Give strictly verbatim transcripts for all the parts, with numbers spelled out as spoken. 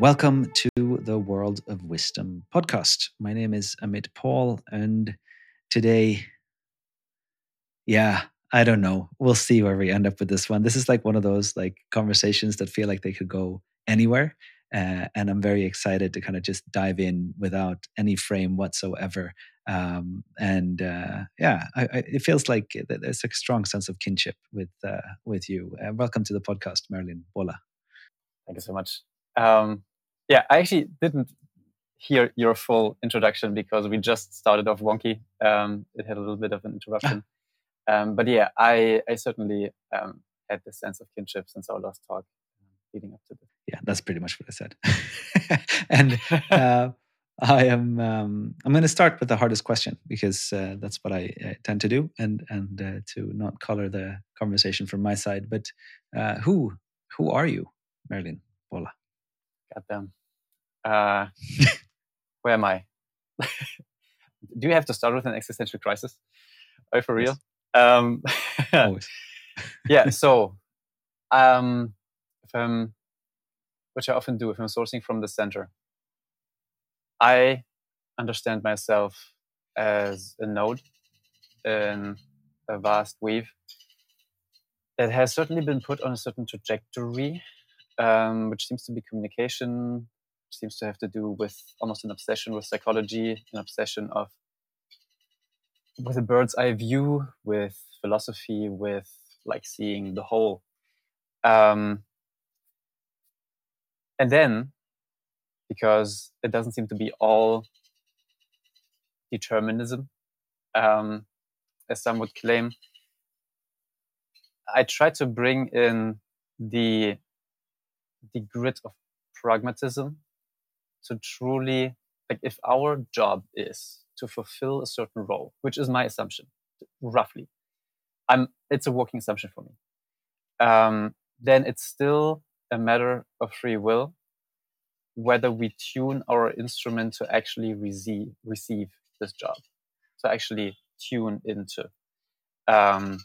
Welcome to the World of Wisdom podcast. My name is Amit Paul, and today, yeah, I don't know. We'll see where we end up with this one. This is like one of those like conversations that feel like they could go anywhere, uh, and I'm very excited to kind of just dive in without any frame whatsoever. Um, and uh, yeah, I, I, it feels like th- there's a strong sense of kinship with uh, with you. Uh, welcome to the podcast, Merlin Bola. Thank you so much. Um, yeah, I actually didn't hear your full introduction because we just started off wonky. Um, it had a little bit of an interruption. Um, but yeah, I, I certainly um, had this sense of kinship since our last talk leading up to this. Yeah, that's pretty much what I said. and uh, I am. Um, I'm going to start with the hardest question because uh, that's what I uh, tend to do, and and uh, to not color the conversation from my side. But uh, who who are you, Merlin Bola? Goddamn. Uh, where am I? Do you have to start with an existential crisis? Are you for real? Yes. Um, Always. yeah. So, um, if I'm, which I often do, if I'm sourcing from the center, I understand myself as a node in a vast weave that has certainly been put on a certain trajectory, um, which seems to be communication, which seems to have to do with almost an obsession with psychology, an obsession of with a bird's eye view, with philosophy, with like seeing the whole. Um, and then, because it doesn't seem to be all determinism, um, as some would claim, I try to bring in the the grit of pragmatism to truly, like, if our job is to fulfill a certain role, which is my assumption, roughly, I'm it's a working assumption for me. Um, then it's still a matter of free will whether we tune our instrument to actually receive receive this job, to actually tune into um,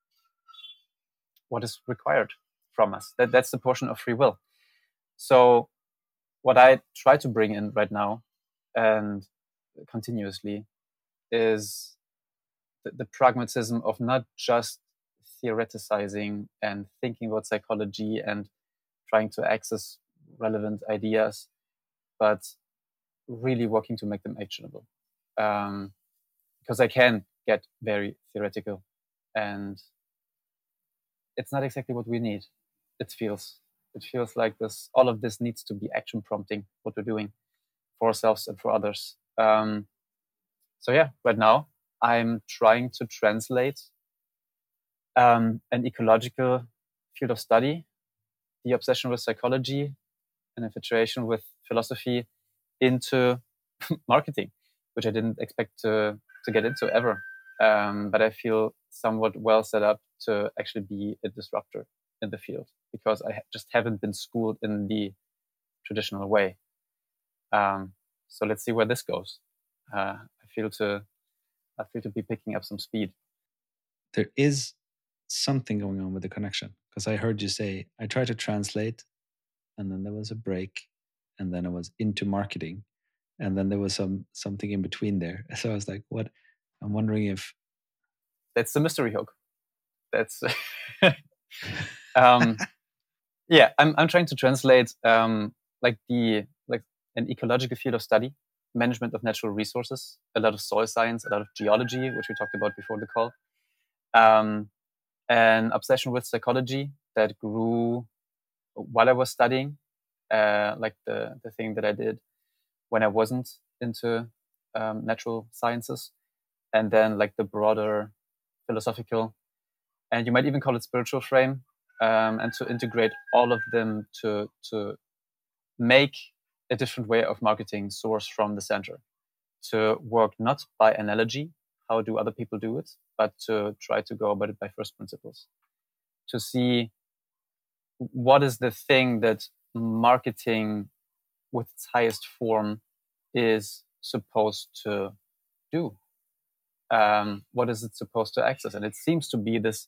what is required from us. That that's the portion of free will. So what I try to bring in right now and continuously is the, the pragmatism of not just theoreticizing and thinking about psychology and trying to access relevant ideas, but really working to make them actionable. Um, because I can get very theoretical, and it's not exactly what we need. It feels it feels like this. All of this needs to be action prompting what we're doing for ourselves and for others. Um, so yeah, right now I'm trying to translate um, an ecological field of study, the obsession with psychology, and infatuation with philosophy, into marketing, which I didn't expect to to get into ever. Um, but I feel somewhat well set up to actually be a disruptor in the field because I just haven't been schooled in the traditional way. Um, so let's see where this goes. Uh, I feel to I feel to be picking up some speed. There is something going on with the connection because I heard you say I tried to translate, and then there was a break, and then I was into marketing, and then there was some something in between there. So I was like, "What?" I'm wondering if that's the mystery hook. That's um, yeah. I'm I'm trying to translate um, like the like an ecological field of study, management of natural resources, a lot of soil science, a lot of geology, which we talked about before the call, um, an obsession with psychology that grew while I was studying, uh, like the the thing that I did when I wasn't into um, natural sciences, and then like the broader philosophical, and you might even call it spiritual frame, um, and to integrate all of them to to make a different way of marketing source from the center, to work not by analogy, how do other people do it, but to try to go about it by first principles, to see what is the thing that marketing with its highest form is supposed to do. Um, what is it supposed to access? And it seems to be this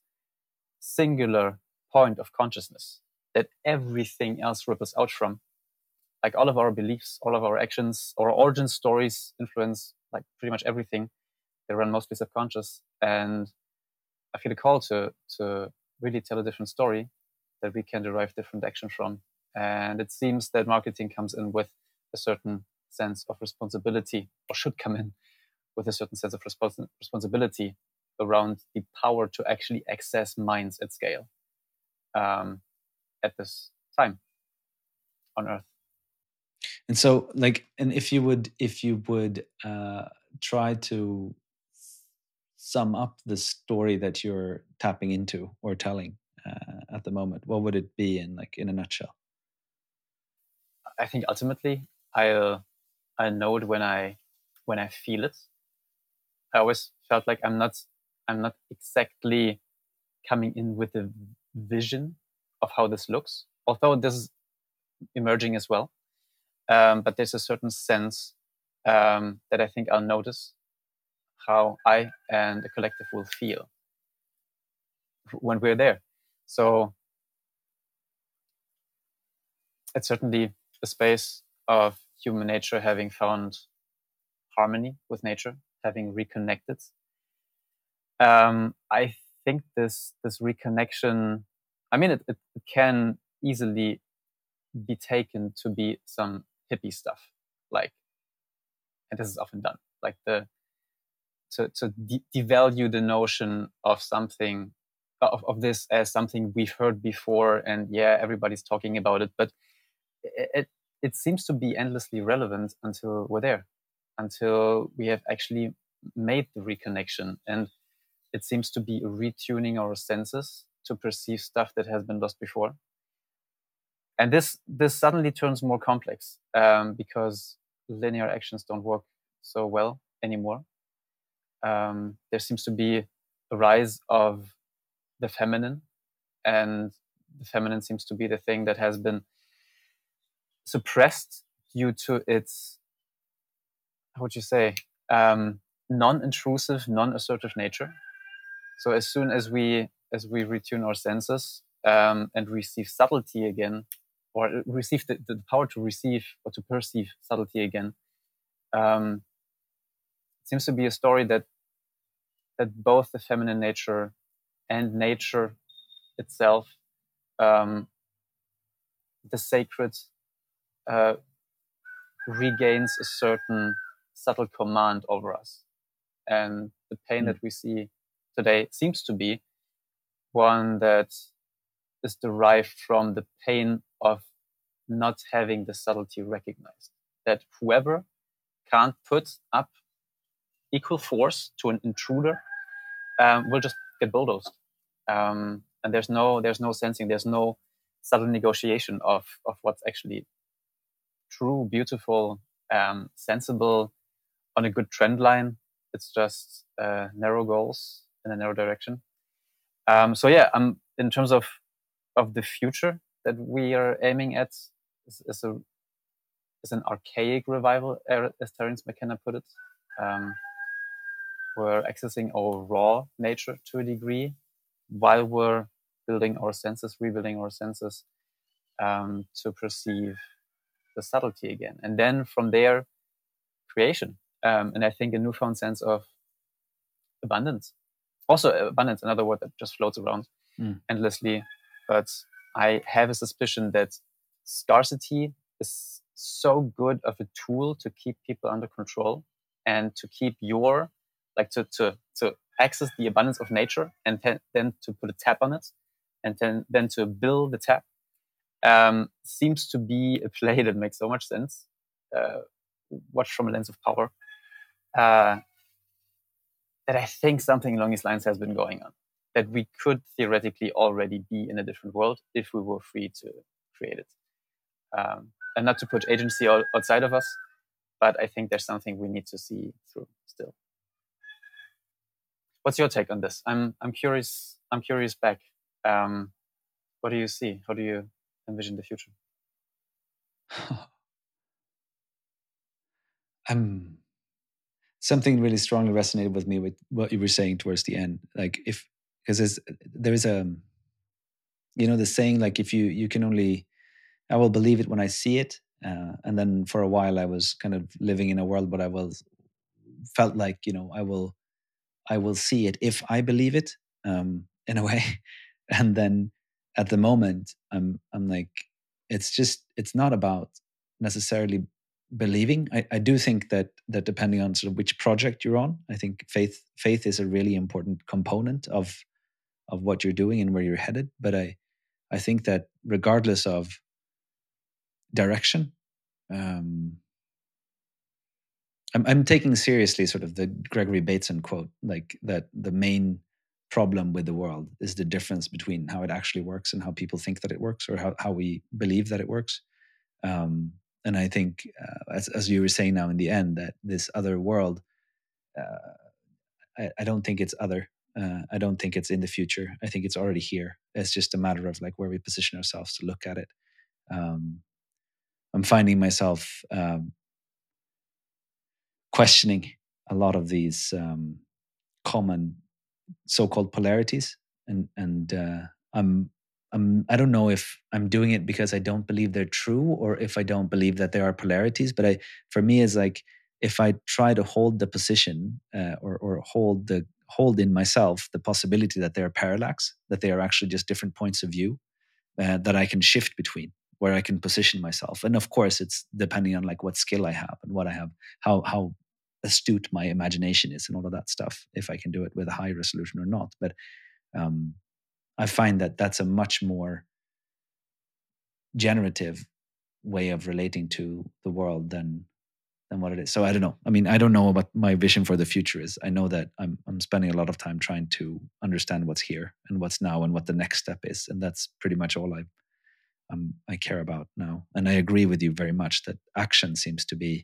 singular point of consciousness that everything else ripples out from. like all of our beliefs, all of our actions, our origin stories influence like pretty much everything. They run mostly subconscious, and I feel a call to to really tell a different story that we can derive different action from. And it seems that marketing comes in with a certain sense of responsibility, or should come in with a certain sense of respons- responsibility around the power to actually access minds at scale um, at this time on Earth. And so, like, and if you would, if you would uh, try to sum up the story that you're tapping into or telling uh, at the moment, what would it be in, like, in a nutshell? I think ultimately I'll I know it when I when I feel it. I always felt like I'm not I'm not exactly coming in with a vision of how this looks, although this is emerging as well. Um, but there's a certain sense um, that I think I'll notice how I and the collective will feel when we're there. So it's certainly a space of human nature having found harmony with nature, having reconnected. Um, I think this this reconnection, I mean, it, it, it can easily be taken to be some hippie stuff, like, and this is often done, like the to to de- devalue the notion of something of, of this as something we've heard before, and yeah, everybody's talking about it, but it, it it seems to be endlessly relevant until we're there, until we have actually made the reconnection, and it seems to be retuning our senses to perceive stuff that has been lost before. And this this suddenly turns more complex um, because linear actions don't work so well anymore. Um, there seems to be a rise of the feminine, and the feminine seems to be the thing that has been suppressed due to its, how would you say, um, non-intrusive, non-assertive nature. So as soon as we as we retune our senses um, and receive subtlety again, or receive the, the power to receive or to perceive subtlety again, um, it seems to be a story that that both the feminine nature and nature itself, um, the sacred, uh, regains a certain subtle command over us. And the pain Mm. that we see today seems to be one that is derived from the pain of not having the subtlety recognized. That whoever can't put up equal force to an intruder um, will just get bulldozed. Um, and there's no there's no sensing, there's no subtle negotiation of of what's actually true, beautiful, um, sensible, on a good trend line. It's just uh, narrow goals in a narrow direction. Um, so yeah, um, in terms of of the future that we are aiming at, is, is a is an archaic revival, as Terence McKenna put it. Um, we're accessing our raw nature to a degree while we're building our senses, rebuilding our senses um, to perceive the subtlety again. And then from there, creation. Um, and I think a newfound sense of abundance. Also, abundance, another word that just floats around mm. endlessly. But I have a suspicion that scarcity is so good of a tool to keep people under control and to keep your, like to to to access the abundance of nature, and ten, then to put a tap on it, and then then to build the tap. Um, seems to be a play that makes so much sense. Uh, watched from a lens of power. Uh, that I think something along these lines has been going on. That we could theoretically already be in a different world if we were free to create it. Um, and not to put agency outside of us, but I think there's something we need to see through still. What's your take on this? I'm I'm curious. I'm curious back. Um, what do you see? How do you envision the future? Um, something really strongly resonated with me with what you were saying towards the end. Like if because there is a, you know, the saying, like if you you can only, I will believe it when I see it, Uh, and then for a while, I was kind of living in a world where I was felt like, you know, I will I will see it if I believe it, um, in a way. And then at the moment, I'm I'm like, it's just it's not about necessarily believing. I, I do think that that depending on sort of which project you're on, I think faith faith is a really important component of of what you're doing and where you're headed. But I I think that regardless of direction, um, I'm, I'm taking seriously sort of the Gregory Bateson quote, like that the main problem with the world is the difference between how it actually works and how people think that it works, or how, how we believe that it works. Um, and I think, uh, as, as you were saying now in the end, that this other world, uh, I, I don't think it's other. Uh, I don't think it's in the future. I think it's already here. It's just a matter of like where we position ourselves to look at it. Um, I'm finding myself um, questioning a lot of these um, common so-called polarities, and and uh, I'm I'm I don't know if I'm doing it because I don't believe they're true, or if I don't believe that there are polarities. But I, for me, is like if I try to hold the position, uh, or or hold the hold in myself the possibility that they are parallax, that they are actually just different points of view, uh, that I can shift between, where I can position myself. And of course, it's depending on like what skill I have and what I have, how how astute my imagination is, and all of that stuff. If I can do it with a high resolution or not, but um, I find that that's a much more generative way of relating to the world than than what it is. So I don't know. I mean, I don't know what my vision for the future is. I know that I'm I'm spending a lot of time trying to understand what's here and what's now and what the next step is, and that's pretty much all I um, I care about now. And I agree with you very much that action seems to be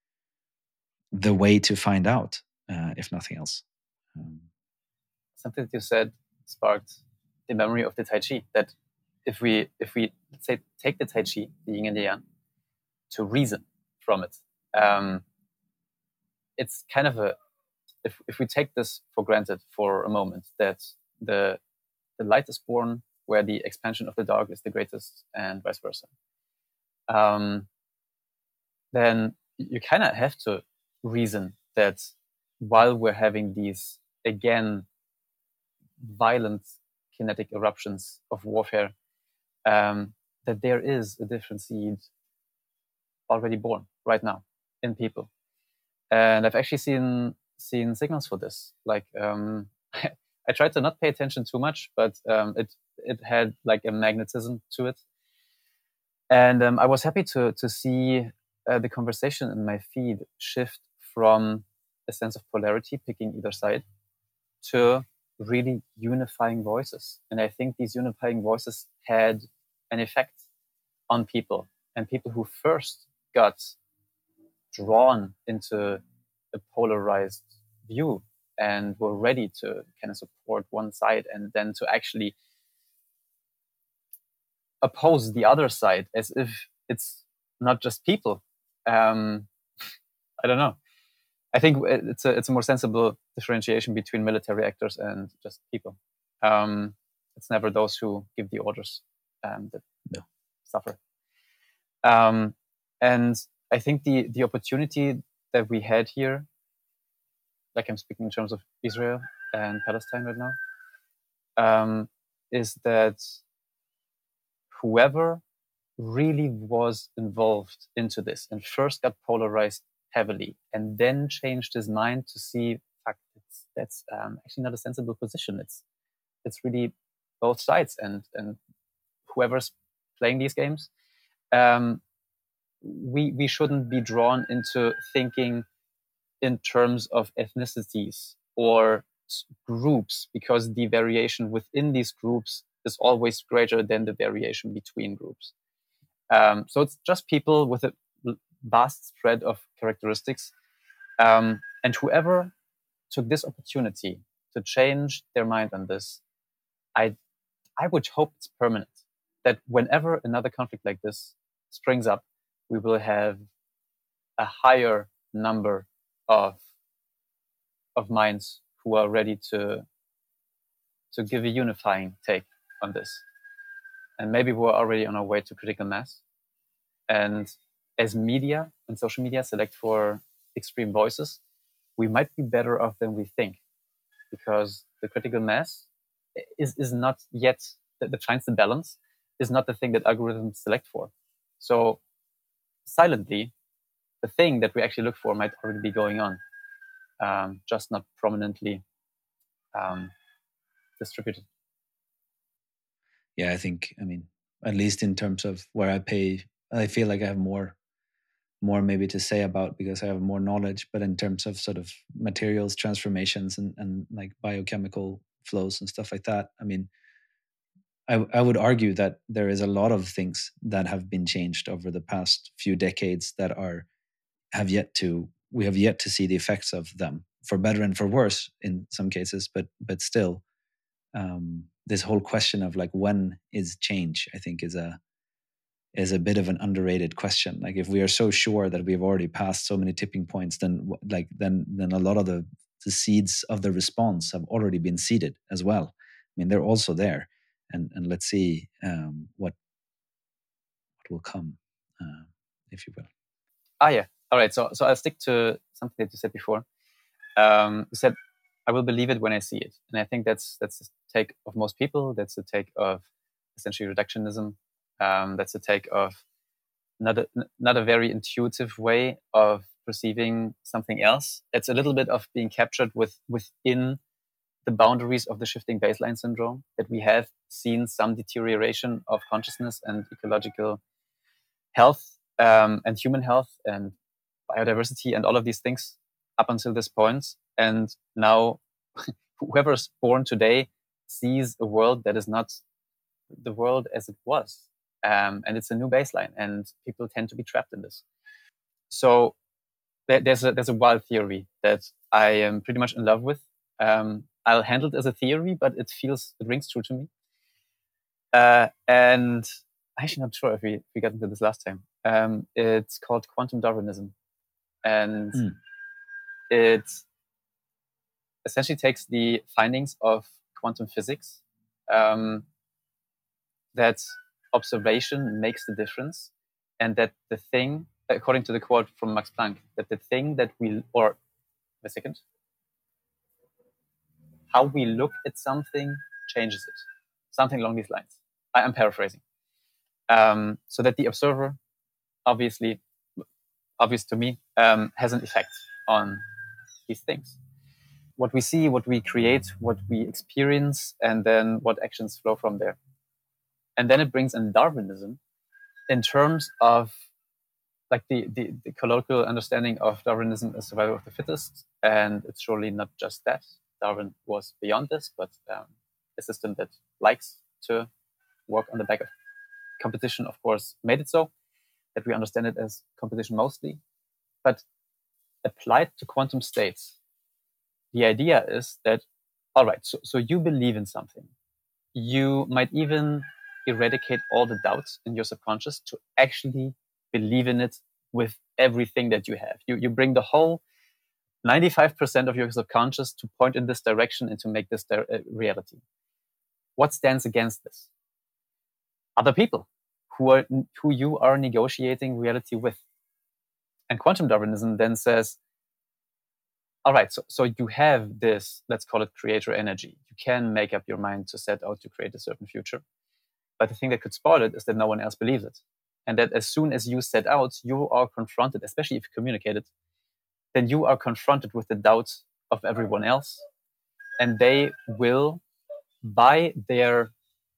the way to find out, uh, if nothing else. Um, Something that you said sparked the memory of the Tai Chi. That if we if we let's say take the Tai Chi, the Yin and the Yang, to reason from it, um, it's kind of a if if we take this for granted for a moment, that the the light is born where the expansion of the dark is the greatest, and vice versa. Um, then you kind of have to reason that while we're having these again violent kinetic eruptions of warfare, um, that there is a different seed already born right now in people. And I've actually seen seen signals for this. Like um, I tried to not pay attention too much, but um, it it had like a magnetism to it. And um, I was happy to to see uh, the conversation in my feed shift from a sense of polarity, picking either side, to really unifying voices. And I think these unifying voices had an effect on people, and people who first got drawn into a polarized view and were ready to kind of support one side, and then to actually oppose the other side as if it's not just people. Um, I don't know. I think it's a it's a more sensible differentiation between military actors and just people. Um, it's never those who give the orders um, that no. suffer. Um, and I think the the opportunity that we had here, like I'm speaking in terms of Israel and Palestine right now, um, is that whoever really was involved into this and first got polarized heavily and then changed his mind to see, fuck, it's, that's um, actually not a sensible position. It's it's really both sides, and and whoever's playing these games, um, we we shouldn't be drawn into thinking in terms of ethnicities or groups, because the variation within these groups is always greater than the variation between groups. Um, so it's just people with a vast spread of characteristics. Um, and whoever took this opportunity to change their mind on this, I, I would hope it's permanent. That whenever another conflict like this springs up, we will have a higher number of of minds who are ready to to give a unifying take on this. And maybe we're already on our way to critical mass. And as media and social media select for extreme voices, we might be better off than we think, because the critical mass is, is not yet, that finds the balance, is not the thing that algorithms select for. So silently, the thing that we actually look for might already be going on, um, just not prominently um, distributed. Yeah, I think, I mean, at least in terms of where I pay, I feel like I have more more maybe to say about because I have more knowledge, but in terms of sort of materials transformations and, and like biochemical flows and stuff like that, I mean, I, I would argue that there is a lot of things that have been changed over the past few decades that are have yet to we have yet to see the effects of them, for better and for worse in some cases, but but still, um, this whole question of like when is change, I think, is a is a bit of an underrated question. Like if we are so sure that we've already passed so many tipping points, then like then then a lot of the the seeds of the response have already been seeded as well. I mean, they're also there, and and let's see um, what what will come, uh, if you will. Ah, yeah. All right. So so I'll stick to something that you said before. Um, you said, "I will believe it when I see it," and I think that's that's the take of most people. That's the take of essentially reductionism. Um, that's the take of not a, not a very intuitive way of perceiving something else. It's a little bit of being captured with within the boundaries of the shifting baseline syndrome, that we have seen some deterioration of consciousness and ecological health, um, and human health and biodiversity and all of these things up until this point. And now whoever is born today sees a world that is not the world as it was. Um, and it's a new baseline, and people tend to be trapped in this. So there's a there's a wild theory that I am pretty much in love with. Um, I'll handle it as a theory, but it feels it rings true to me. Uh, and I'm actually not sure if we, if we got into this last time. Um, it's called quantum Darwinism, and Mm. it essentially takes the findings of quantum physics, um, that observation makes the difference, and that the thing, according to the quote from Max Planck, that the thing that we, or a second, how we look at something changes it. Something along these lines. I am paraphrasing. Um, so that the observer, obviously, obvious to me, um, has an effect on these things. What we see, what we create, what we experience, and then what actions flow from there. And then it brings in Darwinism in terms of like the, the, the colloquial understanding of Darwinism as survival of the fittest. And it's surely not just that. Darwin was beyond this, but um, a system that likes to work on the back of competition, of course, made it so that we understand it as competition mostly. But applied to quantum states, the idea is that, all right, so, so you believe in something. You might even eradicate all the doubts in your subconscious to actually believe in it with everything that you have. You, you bring the whole ninety-five percent of your subconscious to point in this direction and to make this di- uh, reality. What stands against this? Other people who are who you are negotiating reality with. And quantum Darwinism then says, all right, so, so you have this, let's call it creator energy. You can make up your mind to set out to create a certain future. But the thing that could spoil it is that no one else believes it. And that as soon as you set out, you are confronted, especially if you communicate it, then you are confronted with the doubts of everyone else. And they will, by their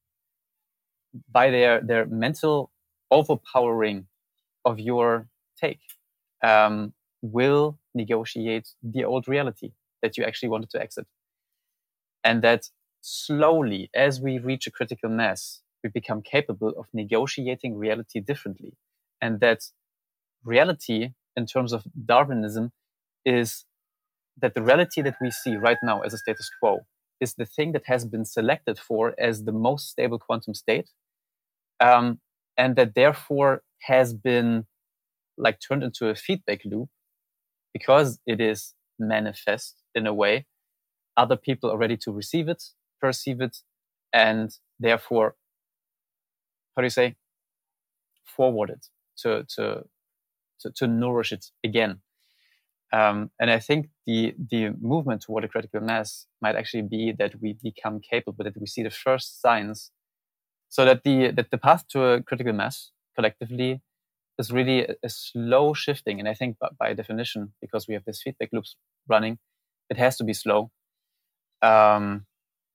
by their, their mental overpowering of your take, um, will negotiate the old reality that you actually wanted to exit. And that slowly, as we reach a critical mass, we become capable of negotiating reality differently. And that reality, in terms of Darwinism, is that the reality that we see right now as a status quo is the thing that has been selected for as the most stable quantum state, um, and that therefore has been like turned into a feedback loop because it is manifest in a way. Other people are ready to receive it, perceive it, and therefore, how do you say, forward it to, to to, to nourish it again. Um, and I think the the movement toward a critical mass might actually be that we become capable, that we see the first signs, so that the that the path to a critical mass collectively is really a, a slow shifting. And I think by, by definition, because we have this feedback loops running, it has to be slow. Um,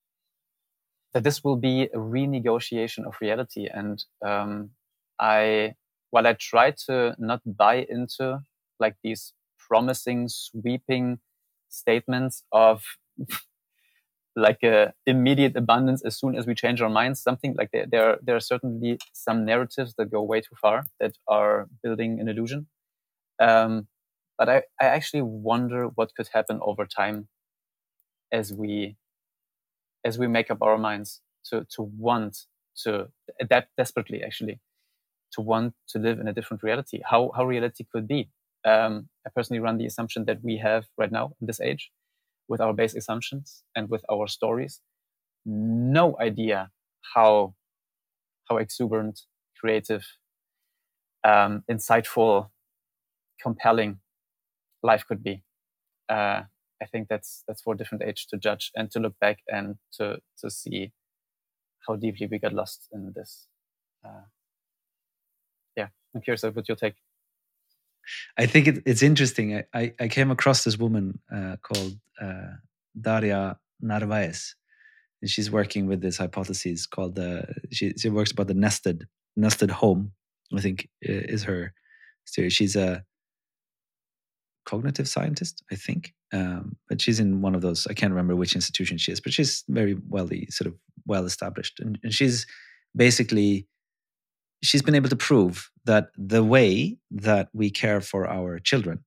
that this will be a renegotiation of reality. And um, I, while I try to not buy into like these promising, sweeping statements of like a immediate abundance as soon as we change our minds, something like there, there, there are certainly some narratives that go way too far that are building an illusion. Um, but I, I actually wonder what could happen over time as we as we make up our minds to to want to adapt desperately, actually, to want to live in a different reality. How how reality could be. Um, I personally run the assumption that we have right now in this age, with our base assumptions and with our stories, no idea how how exuberant, creative, um, insightful, compelling life could be. Uh, I think that's that's for a different age to judge and to look back and to to see how deeply we got lost in this. Uh, yeah, I'm curious about your take. I think it, it's interesting. I, I, I came across this woman uh, called uh, Daria Narvaez, and she's working with this hypothesis called the. She she works about the nested nested home. I think is her theory. She's a cognitive scientist, I think, um, but she's in one of those. I can't remember which institution she is, but she's very well sort of well established, and, and she's basically she's been able to prove that the way that we care for our children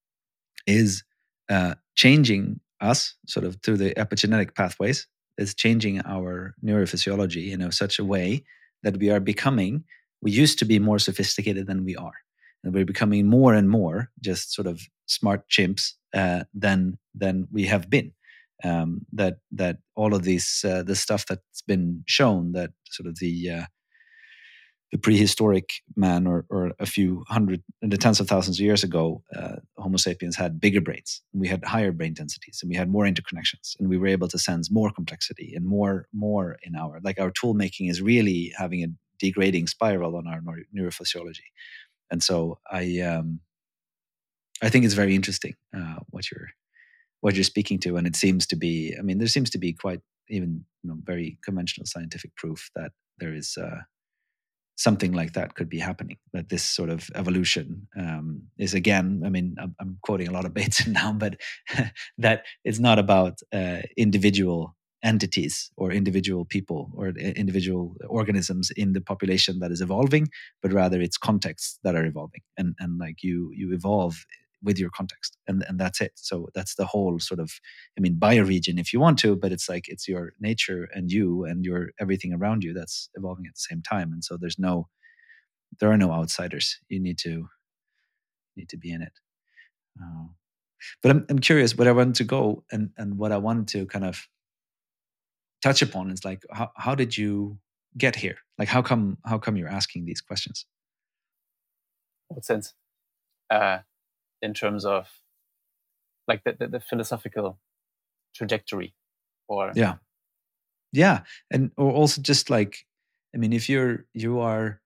is uh, changing us sort of through the epigenetic pathways, is changing our neurophysiology in a, such a way that we are becoming, we used to be more sophisticated than we are. And we're becoming more and more just sort of smart chimps uh, than than we have been. Um, that that all of these uh, the stuff that's been shown, that sort of the uh, the prehistoric man, or, or a few hundred, in the tens of thousands of years ago, uh, Homo sapiens had bigger brains. We had higher brain densities, and we had more interconnections, and we were able to sense more complexity and more, more in our, like our tool making is really having a degrading spiral on our neuro- neurophysiology. And so I, um, I think it's very interesting uh, what you're, what you're speaking to, and it seems to be. I mean, there seems to be quite even you know, very conventional scientific proof that there is. Uh, something like that could be happening, that this sort of evolution um, is, again, I mean, I'm, I'm quoting a lot of Bateson now, but that it's not about uh, individual entities or individual people or individual organisms in the population that is evolving, but rather it's contexts that are evolving, and and like you you evolve with your context, and and that's it. So that's the whole sort of, I mean, bioregion if you want to, but it's like it's your nature and you and your everything around you that's evolving at the same time. And so there's no, there are no outsiders. You need to need to be in it. Uh, but I'm I'm curious. What I wanted to go and and what I wanted to kind of touch upon is like how how did you get here? Like how come how come you're asking these questions? What sense? Uh, in terms of like the, the, the philosophical trajectory, or Yeah, yeah, and or also just like, I mean, if you're you are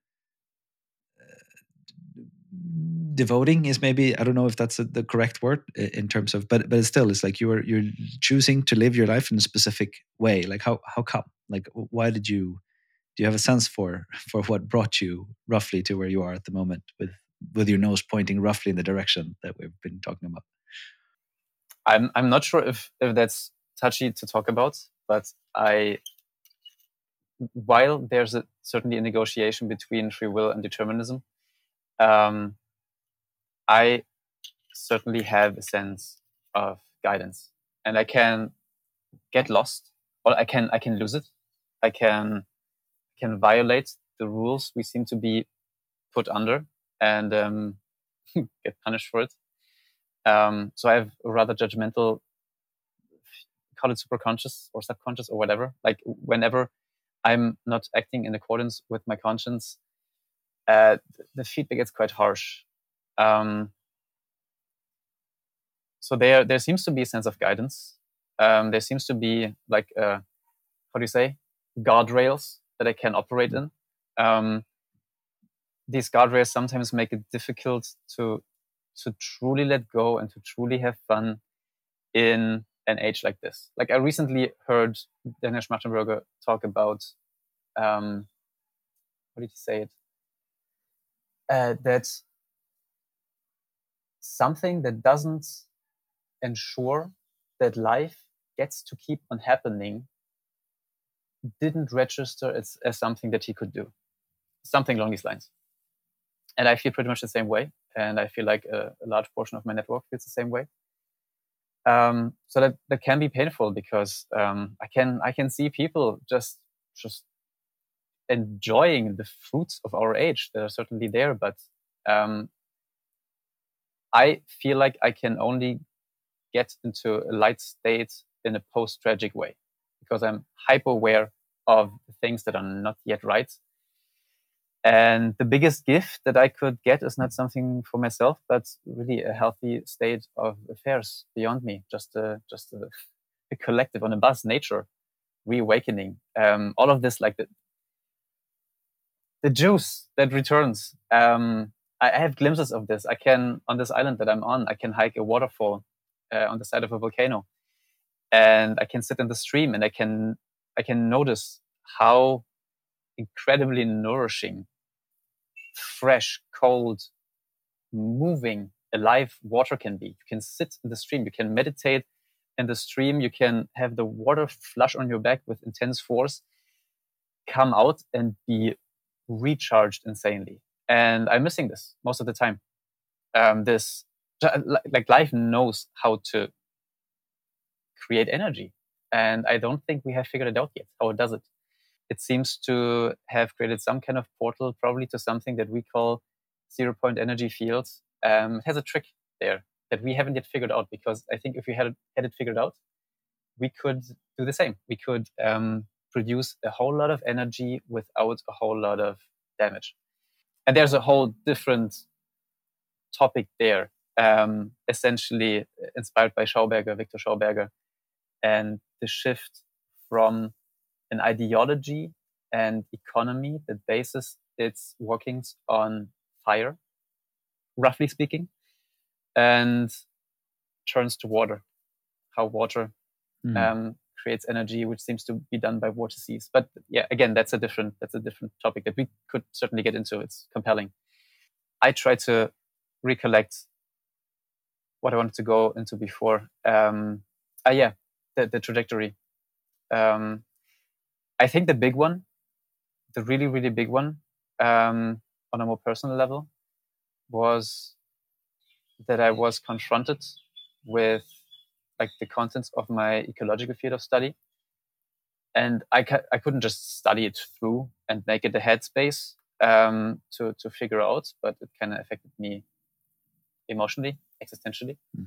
devoting is maybe, I don't know if that's a, the correct word in terms of, but but it still is like you're you're choosing to live your life in a specific way. Like how how come? Like why did you, do you have a sense for for what brought you roughly to where you are at the moment, with with your nose pointing roughly in the direction that we've been talking about? I'm I'm not sure if if that's touchy to talk about, but I, while there's a, certainly a negotiation between free will and determinism, um, I certainly have a sense of guidance, and I can get lost, or I can I can lose it. I can can violate the rules we seem to be put under, and um, get punished for it. Um, so I have a rather judgmental, call it superconscious or subconscious or whatever. Like whenever I'm not acting in accordance with my conscience, uh, the feedback gets quite harsh. Um, so there, there seems to be a sense of guidance. Um, there seems to be like, uh, how do you say, guardrails that I can operate in. Um, these guardrails sometimes make it difficult to to truly let go and to truly have fun in an age like this. Like I recently heard Daniel Schmachtenberger talk about, um, what did he say it? Uh, that something that doesn't ensure that life gets to keep on happening didn't register as, as something that he could do. Something along these lines. And I feel pretty much the same way. And I feel like a, a large portion of my network feels the same way. Um, so that, that can be painful because um, I can I can see people just just enjoying the fruits of our age that are certainly there, but um, I feel like I can only get into a light state in a post-tragic way because I'm hyper aware of the things that are not yet right. And the biggest gift that I could get is not something for myself, but really a healthy state of affairs beyond me, just a, just a, a collective on a bus, nature, reawakening, um, all of this, like the, the juice that returns. Um, I, I have glimpses of this. I can, on this island that I'm on, I can hike a waterfall uh, on the side of a volcano, and I can sit in the stream, and I can, I can notice how incredibly nourishing, fresh, cold, moving, alive water can be. You can sit in the stream, you can meditate in the stream, you can have the water flush on your back with intense force, come out and be recharged insanely. And I'm missing this most of the time. Um, this, like, life knows how to create energy. And I don't think we have figured it out yet, how it does it. It seems to have created some kind of portal, probably to something that we call zero point energy fields. Um, it has a trick there that we haven't yet figured out, because I think if we had it, had it figured out, we could do the same. We could um, produce a whole lot of energy without a whole lot of damage. And there's a whole different topic there, um, essentially inspired by Schauberger, Victor Schauberger, and the shift from an ideology and economy that bases its workings on fire, roughly speaking, and turns to water. How water mm. um, creates energy, which seems to be done by vortices. But yeah, again, that's a different that's a different topic that we could certainly get into. It's compelling. I try to recollect what I wanted to go into before. Um, uh, yeah, the, the trajectory. Um, I think the big one, the really, really big one, um, on a more personal level, was that I was confronted with like the contents of my ecological field of study. And I, ca- I couldn't just study it through and make it a headspace um, to, to figure out, but it kind of affected me emotionally, existentially. Mm.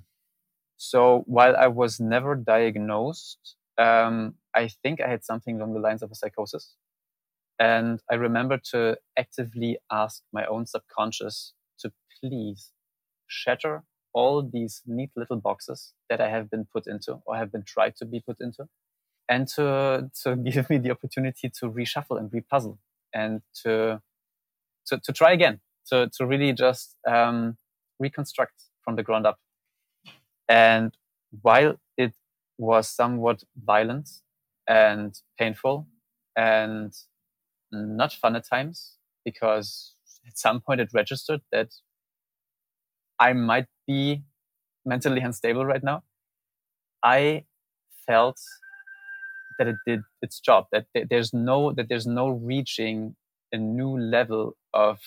So while I was never diagnosed, um, I think I had something along the lines of a psychosis. And I remember to actively ask my own subconscious to please shatter all these neat little boxes that I have been put into or have been tried to be put into, and to, to give me the opportunity to reshuffle and repuzzle and to, to, to try again, to, to really just um, reconstruct from the ground up. And while it was somewhat violent and painful and not fun at times, because at some point it registered that I might be mentally unstable right now, I felt that it did its job, that there's no that there's no reaching a new level of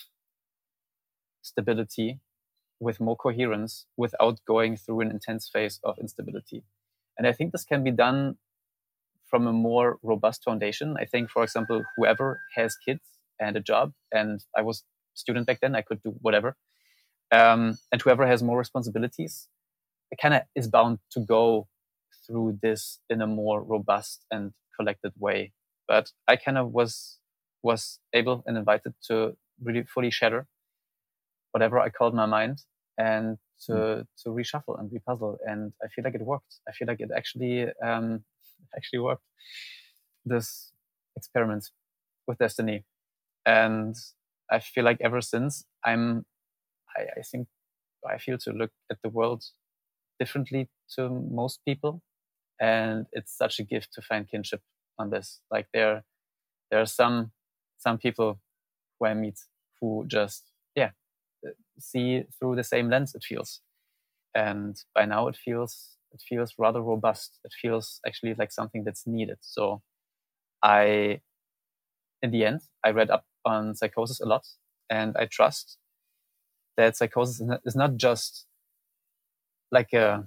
stability with more coherence without going through an intense phase of instability. And I think this can be done from a more robust foundation. I think, for example, whoever has kids and a job, and I was a student back then, I could do whatever, um, and whoever has more responsibilities, it kind of is bound to go through this in a more robust and collected way. But I kind of was was able and invited to really fully shatter whatever I called my mind, and to Mm. to reshuffle and repuzzle. And I feel like it worked. I feel like it actually um, actually worked. This experiment with destiny, and I feel like ever since I'm, I, I think I feel to look at the world differently to most people, and it's such a gift to find kinship on this. Like there, there are some some people who I meet who just yeah see through the same lens. It feels, and by now it feels it feels rather robust. It feels actually like something that's needed. So I, in the end, I read up on psychosis a lot, and I trust that psychosis is not just like a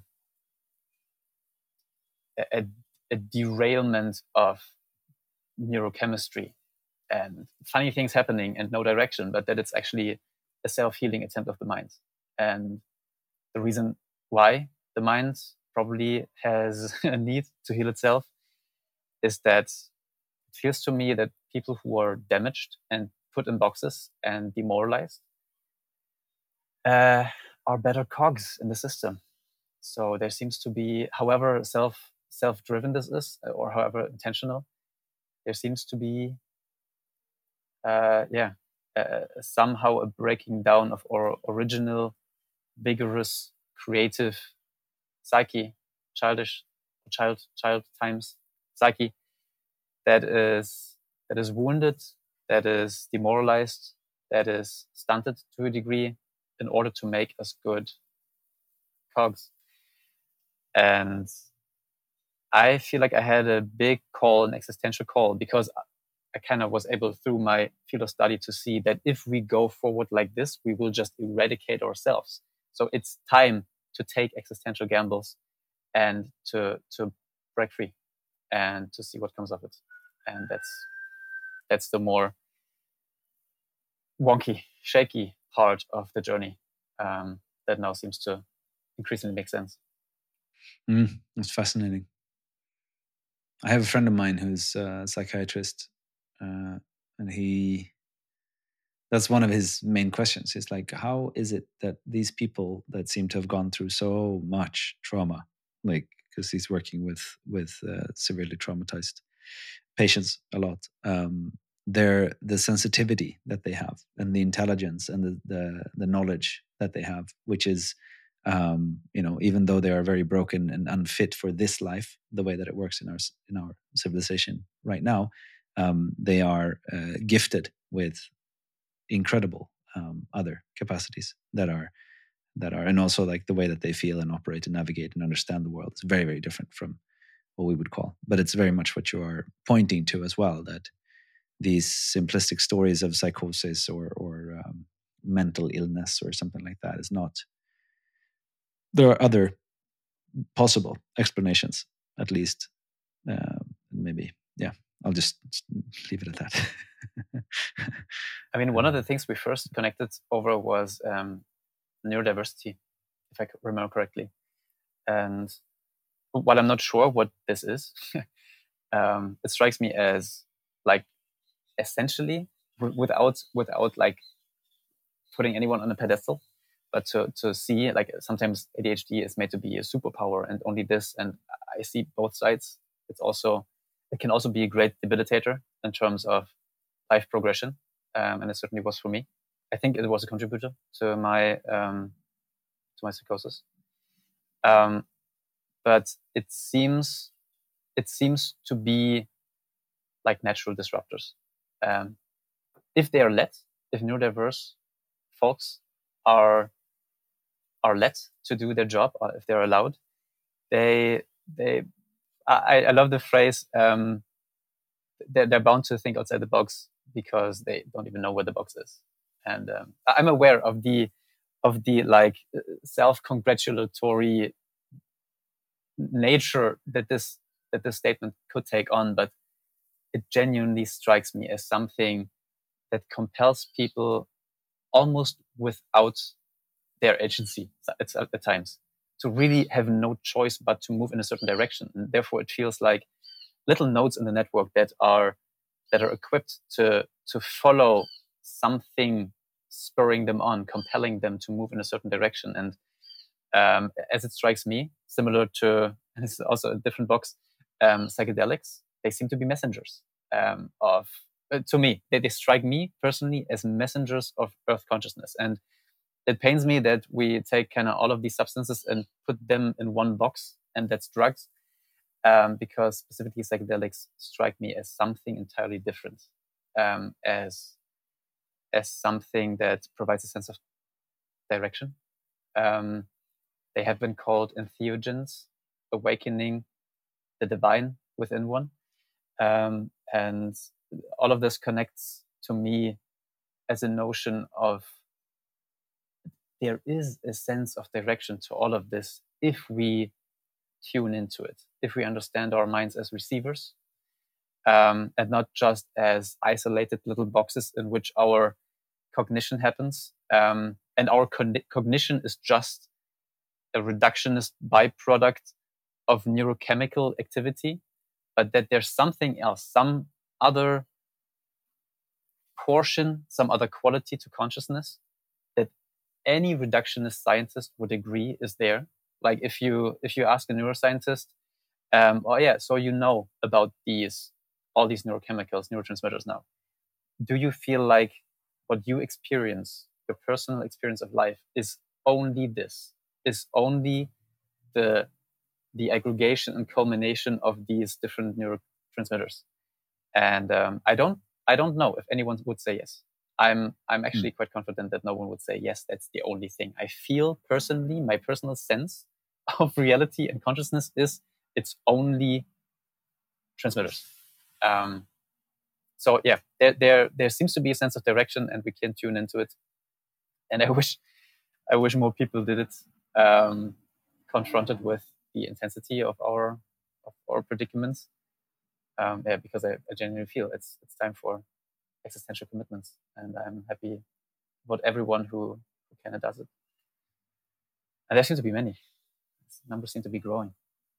a, a derailment of neurochemistry and funny things happening and no direction, but that it's actually a self-healing attempt of the mind. And the reason why the mind probably has a need to heal itself is that it feels to me that people who are damaged and put in boxes and demoralized uh, are better cogs in the system. So there seems to be, however self self-driven this is, or however intentional, there seems to be, uh, yeah, uh, somehow a breaking down of our original, vigorous, creative psyche, childish, child, child times psyche that is that is wounded, that is demoralized, that is stunted to a degree, in order to make us good cogs. And I feel like I had a big call, an existential call, because I kind of was able through my field of study to see that if we go forward like this, we will just eradicate ourselves. So it's time to take existential gambles and to to break free and to see what comes of it. And that's that's the more wonky, shaky part of the journey um, that now seems to increasingly make sense. Mm, that's fascinating. I have a friend of mine who's a psychiatrist, uh, and he that's one of his main questions. Is like, how is it that these people that seem to have gone through so much trauma, like because he's working with with uh, severely traumatized patients a lot, um, their the sensitivity that they have and the intelligence and the the, the knowledge that they have, which is um, you know, even though they are very broken and unfit for this life, the way that it works in our in our civilization right now, um, they are uh, gifted with incredible um, other capacities that are that are and also like the way that they feel and operate and navigate and understand the world is very very different from what we would call, but it's very much what you are pointing to as well, that these simplistic stories of psychosis or or um, mental illness or something like that is not, there are other possible explanations at least, uh, maybe yeah, I'll just leave it at that. I mean, one of the things we first connected over was um, neurodiversity, if I remember correctly. And while I'm not sure what this is, um, it strikes me as like essentially w- without without like putting anyone on a pedestal, but to to see like sometimes A D H D is made to be a superpower and only this, and I see both sides. It's also it can also be a great debilitator in terms of life progression, um, and it certainly was for me. I think it was a contributor to my um, to my psychosis. Um, but it seems it seems to be like natural disruptors. Um, if they are let, if neurodiverse folks are are let to do their job, or if they're allowed, they they I, I love the phrase um, they're, they're bound to think outside the box because they don't even know where the box is. And um, I'm aware of the of the like self-congratulatory nature that this that this statement could take on, but it genuinely strikes me as something that compels people almost without their agency at, at times to really have no choice but to move in a certain direction. And therefore it feels like little nodes in the network that are that are equipped to to follow something spurring them on, compelling them to move in a certain direction. And um, as it strikes me, similar to, and this is also a different box, um, psychedelics, they seem to be messengers um, of, uh, to me, they, they strike me personally as messengers of earth consciousness. And it pains me that we take kind of all of these substances and put them in one box, and that's drugs, um, because specifically psychedelics strike me as something entirely different, um, as as something that provides a sense of direction. Um, they have been called entheogens, awakening the divine within one, um, and all of this connects to me as a notion of there is a sense of direction to all of this if we tune into it, if we understand our minds as receivers, um, and not just as isolated little boxes in which our cognition happens. Um, and our con- cognition is just a reductionist byproduct of neurochemical activity, but that there's something else, some other portion, some other quality to consciousness that any reductionist scientist would agree is there. Like if you if you ask a neuroscientist, um, oh yeah, so you know about these all these neurochemicals, neurotransmitters now. Do you feel like what you experience, your personal experience of life, is only this, is only the the aggregation and culmination of these different neurotransmitters? And um, I don't I don't know if anyone would say yes. I'm I'm actually mm. quite confident that no one would say yes. That's the only thing. I feel personally, my personal sense of reality and consciousness is it's only transmitters. Um, so yeah, there there there seems to be a sense of direction, and we can tune into it. And I wish I wish more people did it, um, confronted with the intensity of our of our predicaments. Um, yeah, because I, I genuinely feel it's it's time for existential commitments, and I'm happy about everyone who, who can and does it. And there seem to be many. Numbers seem to be growing.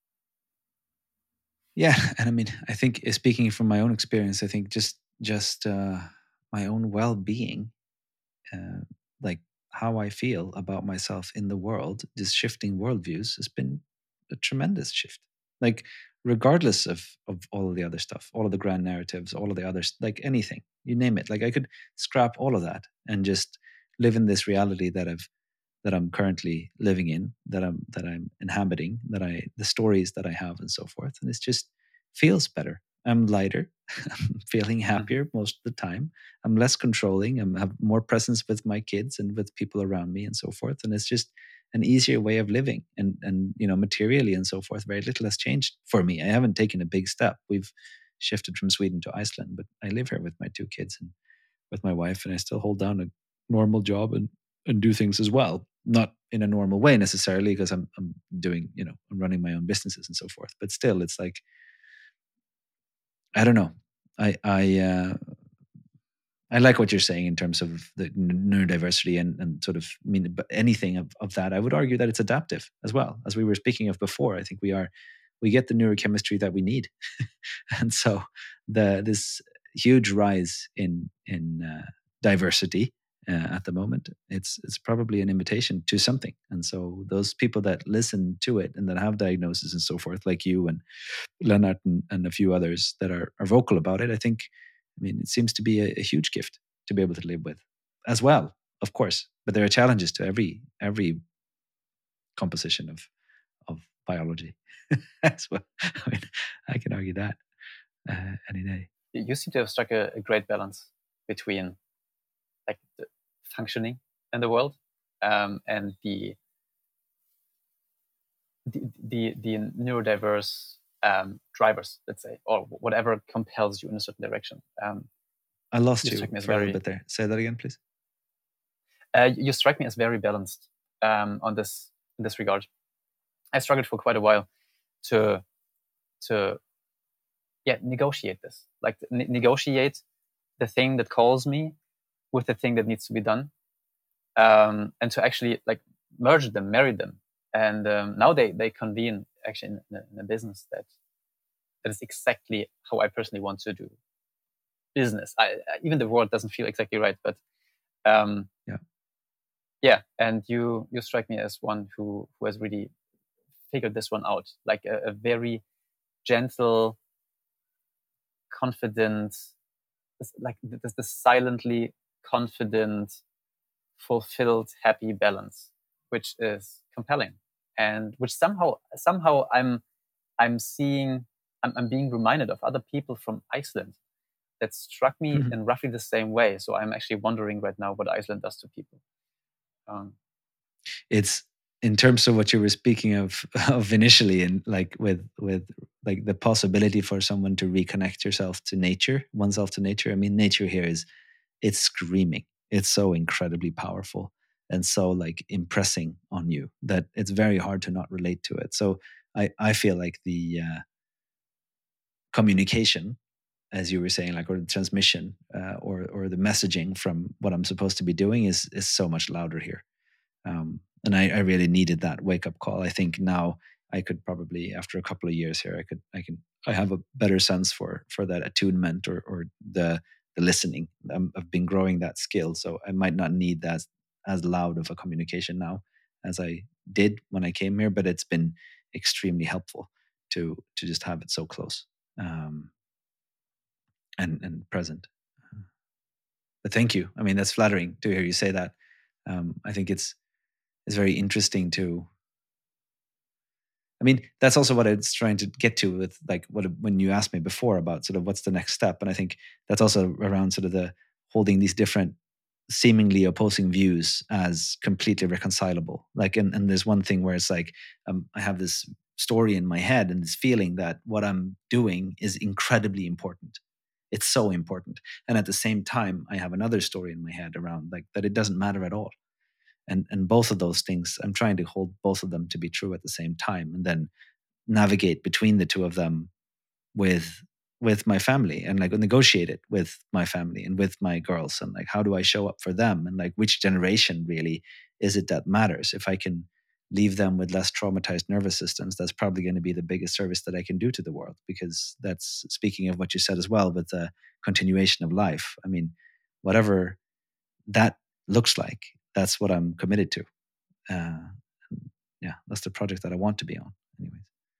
Yeah, and I mean, I think speaking from my own experience, I think just just uh, my own well-being, uh, like how I feel about myself in the world, just shifting worldviews has been a tremendous shift. Like regardless of of all of the other stuff, all of the grand narratives, all of the others, like anything, you name it. Like I could scrap all of that and just live in this reality that I've that I'm currently living in, that I'm that I'm inhabiting, that I the stories that I have and so forth. And it just feels better. I'm lighter. I'm feeling happier mm-hmm. most of the time. I'm less controlling. I have more presence with my kids and with people around me and so forth. And it's just an easier way of living. And and you know, materially and so forth, very little has changed for me. I haven't taken a big step. We've shifted from Sweden to Iceland, but I live here with my two kids and with my wife, and I still hold down a normal job and and do things as well. Not in a normal way necessarily, because I'm I'm doing, you know, I'm running my own businesses and so forth. But still, it's like, I don't know. I I uh, I like what you're saying in terms of the neurodiversity and, and sort of I mean, but anything of, of that. I would argue that it's adaptive as well, as we were speaking of before. I think we are we get the neurochemistry that we need, and so the this huge rise in in uh, diversity uh, at the moment, it's it's probably an invitation to something. And so those people that listen to it and that have diagnoses and so forth, like you and Lennart and, and a few others that are, are vocal about it, I think, I mean, it seems to be a, a huge gift to be able to live with as well, of course. But there are challenges to every every composition of of biology as well. I mean, I can argue that uh, any day. You seem to have struck a, a great balance between like the functioning in the world um, and the the the, the neurodiverse um, drivers, let's say, or whatever compels you in a certain direction. Um, I lost you, you for very, a little bit there. Say that again, please. Uh, you strike me as very balanced um, on this in this regard. I struggled for quite a while to to yeah negotiate this, like ne- negotiate the thing that calls me with the thing that needs to be done, um, and to actually like merge them, marry them. And um, now they they convene actually in a, in a business that that is exactly how I personally want to do business. I, even the word doesn't feel exactly right, but Um, Yeah. yeah, and you you strike me as one who who has really figured this one out, like a, a very gentle, confident, like this, this silently confident, fulfilled, happy balance, which is compelling, and which somehow somehow I'm I'm seeing I'm, I'm being reminded of other people from Iceland that struck me in roughly the same way. So I'm actually wondering right now what Iceland does to people. Um, it's in terms of what you were speaking of of initially, and like with with like the possibility for someone to reconnect yourself to nature, oneself to nature. I mean, nature here is it's screaming. It's so incredibly powerful and so like impressing on you that it's very hard to not relate to it. So I I feel like the uh, communication, as you were saying, like, or the transmission, uh, or or the messaging from what I'm supposed to be doing is is so much louder here. Um, and I, I really needed that wake up call. I think now I could probably, after a couple of years here, I could, I can, I have a better sense for for that attunement, or or the the listening. I'm, I've been growing that skill, so I might not need that as loud of a communication now as I did when I came here. But it's been extremely helpful to to just have it so close, um, and and present. But thank you. I mean, that's flattering to hear you say that. Um, I think it's it's very interesting to. I mean, that's also what I was trying to get to with like what when you asked me before about sort of what's the next step, and I think that's also around sort of the holding these different seemingly opposing views as completely reconcilable. Like, and, and there's one thing where it's like um, I have this story in my head and this feeling that what I'm doing is incredibly important. It's so important, and at the same time, I have another story in my head around like that it doesn't matter at all. And and both of those things, I'm trying to hold both of them to be true at the same time, and then navigate between the two of them with with my family, and like negotiate it with my family and with my girls, and like how do I show up for them, and like which generation really is it that matters. If I can leave them with less traumatized nervous systems, that's probably going to be the biggest service that I can do to the world, because that's speaking of what you said as well with the continuation of life. I mean, whatever that looks like, that's what I'm committed to. uh, yeah, that's the project that I want to be on anyways.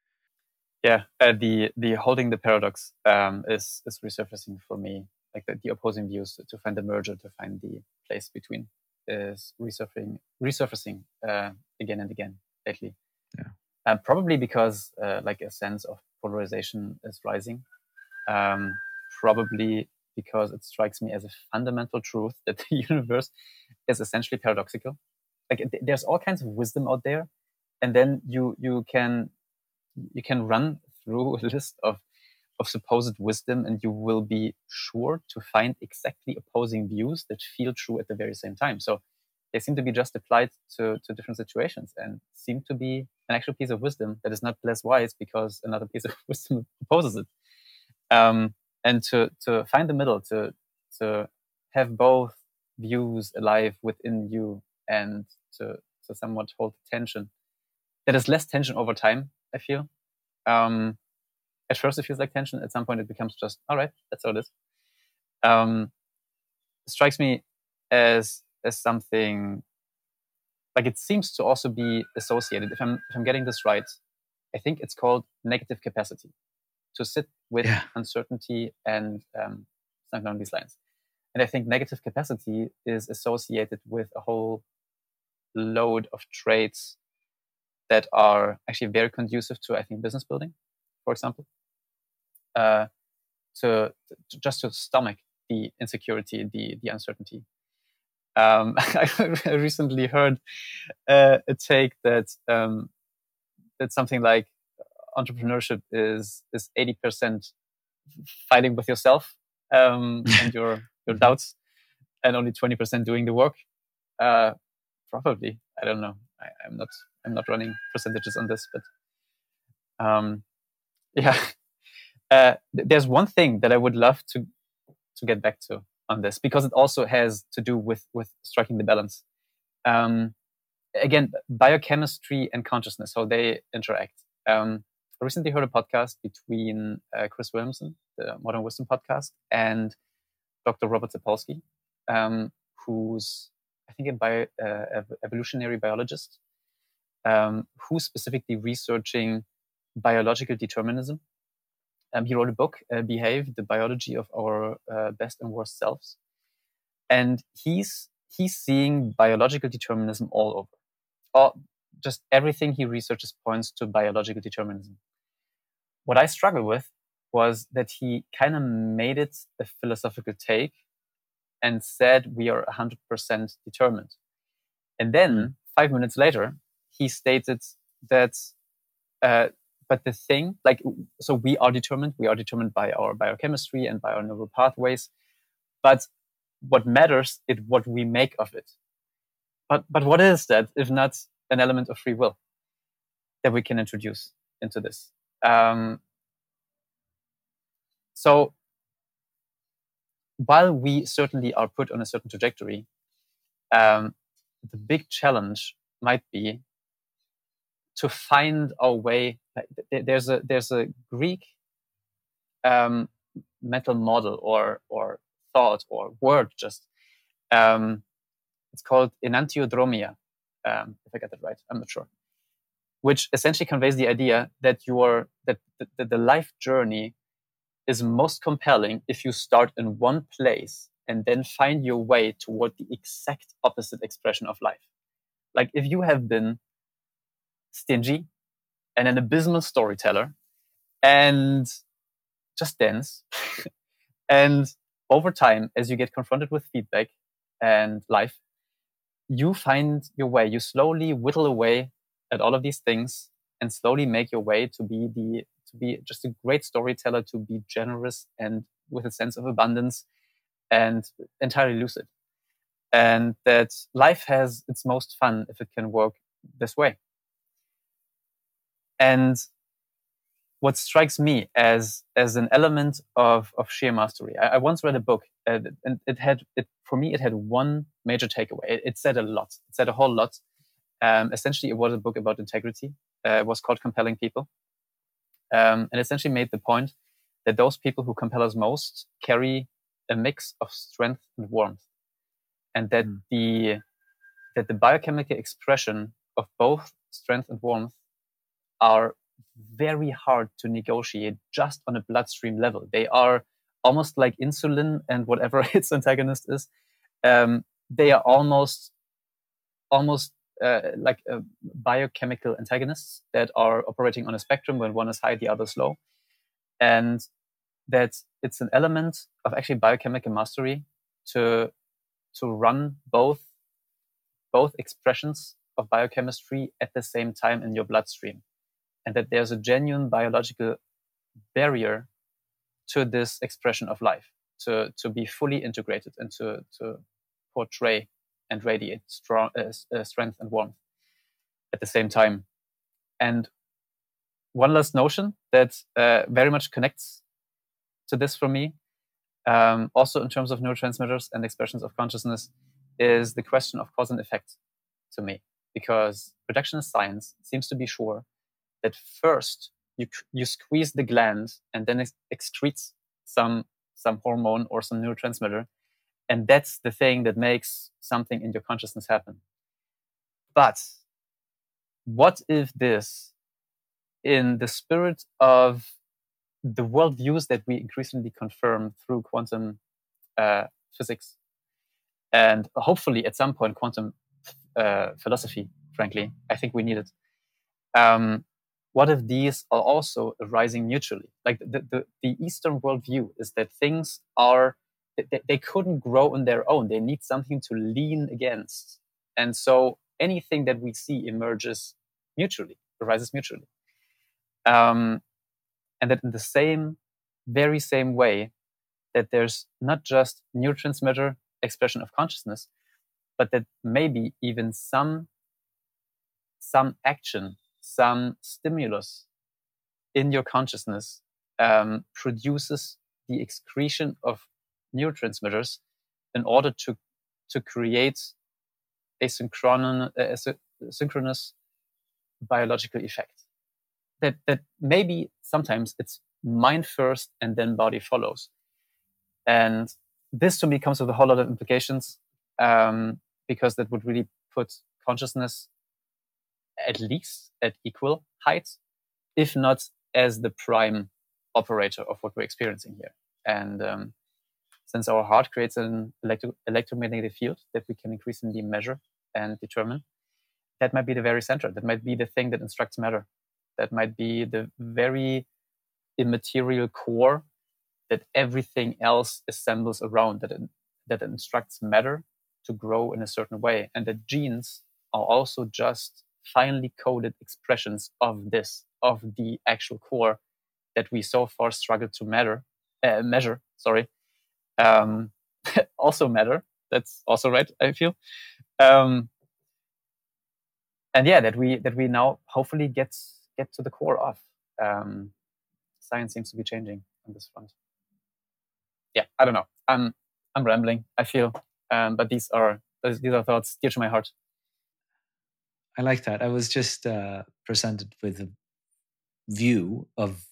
yeah, uh, the the holding the paradox um, is is resurfacing for me, like the, the opposing views to, to find the merger, to find the place between, is resurfacing resurfacing uh, again and again lately. Yeah. Uh, probably because uh, like a sense of polarization is rising. Um, probably because it strikes me as a fundamental truth that the universe is essentially paradoxical. Like th- there's all kinds of wisdom out there, and then you you can you can run through a list of of supposed wisdom, and you will be sure to find exactly opposing views that feel true at the very same time. So they seem to be just applied to, to different situations, and seem to be an actual piece of wisdom that is not less wise because another piece of wisdom opposes it. Um, and to to find the middle, to to have both views alive within you, and to to somewhat hold tension. There is less tension over time, I feel. Um, at first, it feels like tension. At some point, it becomes just, all right, that's how it is. Um, strikes me as as something like it seems to also be associated. If I'm if I'm getting this right, I think it's called negative capacity, to sit with Yeah. uncertainty and um, something along these lines. And I think negative capacity is associated with a whole load of traits that are actually very conducive to, I think, business building, for example. Uh, to, to just to stomach the insecurity, the the uncertainty. Um, I recently heard uh, a take that um, that something like entrepreneurship is is eighty percent fighting with yourself um, and your your doubts, and only twenty percent doing the work. Uh, probably, I don't know. I, I'm not I'm not running percentages on this, but um, yeah. Uh, there's one thing that I would love to to get back to on this, because it also has to do with with striking the balance. Um, again, biochemistry and consciousness, how they interact. Um, I recently heard a podcast between uh, Chris Williamson, the Modern Wisdom podcast, and Doctor Robert Sapolsky, um, who's, I think, a bio, uh, evolutionary biologist, um, who's specifically researching biological determinism. Um, he wrote a book, uh, Behave, the Biology of Our uh, Best and Worst Selves. And he's he's seeing biological determinism all over. All, just everything he researches points to biological determinism. What I struggle with was that he kind of made it a philosophical take and said we are one hundred percent determined. And then mm. five minutes later, he stated that, uh, but the thing, like, so we are determined, we are determined by our biochemistry and by our neural pathways, but what matters is what we make of it. But, but what is that if not an element of free will that we can introduce into this? Um, so while we certainly are put on a certain trajectory, um, the big challenge might be to find our way. There's a there's a Greek um, mental model or or thought or word just. Um, it's called enantiodromia, um, if I get that right. I'm not sure. Which essentially conveys the idea that you are that the, that the life journey is most compelling if you start in one place and then find your way toward the exact opposite expression of life. Like if you have been stingy and an abysmal storyteller and just dense, and over time, as you get confronted with feedback and life, you find your way. You slowly whittle away at all of these things and slowly make your way to be the to be just a great storyteller, to be generous and with a sense of abundance and entirely lucid. And that life has its most fun if it can work this way. And what strikes me as as an element of, of sheer mastery, I, I once read a book uh, and it had, it, for me, it had one major takeaway. It, it said a lot. It said a whole lot. Um, essentially, it was a book about integrity. Uh, it was called Compelling People. Um, and essentially made the point that those people who compel us most carry a mix of strength and warmth. And that mm. the that the biochemical expression of both strength and warmth are very hard to negotiate just on a bloodstream level. They are almost like insulin and whatever its antagonist is. Um, they are almost almost uh, like uh, biochemical antagonists that are operating on a spectrum. When one is high, the other is low. And that it's an element of actually biochemical mastery to to run both both expressions of biochemistry at the same time in your bloodstream, and that there's a genuine biological barrier to this expression of life, to to be fully integrated and to to portray and radiate strong uh, uh, strength and warmth at the same time. And one last notion that uh, very much connects to this for me, um, also in terms of neurotransmitters and expressions of consciousness, is the question of cause and effect to me. Because reductionist science seems to be sure that first you you squeeze the gland and then it excretes some some hormone or some neurotransmitter, and that's the thing that makes something in your consciousness happen. But what if this, in the spirit of the worldviews that we increasingly confirm through quantum uh, physics, and hopefully at some point quantum uh, philosophy, frankly, I think we need it. Um, what if these are also arising mutually? Like the, the, the Eastern worldview is that things are, they, they couldn't grow on their own. They need something to lean against. And so anything that we see emerges mutually, arises mutually. Um, and that in the same, very same way, that there's not just neurotransmitter expression of consciousness, but that maybe even some, some action, some stimulus in your consciousness um, produces the excretion of neurotransmitters in order to to create a synchronous, a synchronous biological effect. That that maybe sometimes it's mind first and then body follows. And this to me comes with a whole lot of implications. um, because that would really put consciousness at least at equal height, if not as the prime operator of what we're experiencing here. And um, since our heart creates an electro- electromagnetic field that we can increasingly measure and determine, that might be the very center. That might be the thing that instructs matter. That might be the very immaterial core that everything else assembles around, that, it, that instructs matter to grow in a certain way. And that genes are also just finely coded expressions of this, of the actual core that we so far struggle to matter, uh, measure, sorry, um, also matter. That's also right, I feel. Um, and yeah, that we that we now hopefully get get to the core of. Um, science seems to be changing on this front. Yeah, I don't know. I'm I'm rambling, I feel, um, but these are these are thoughts dear to my heart. I like that. I was just uh, presented with a view of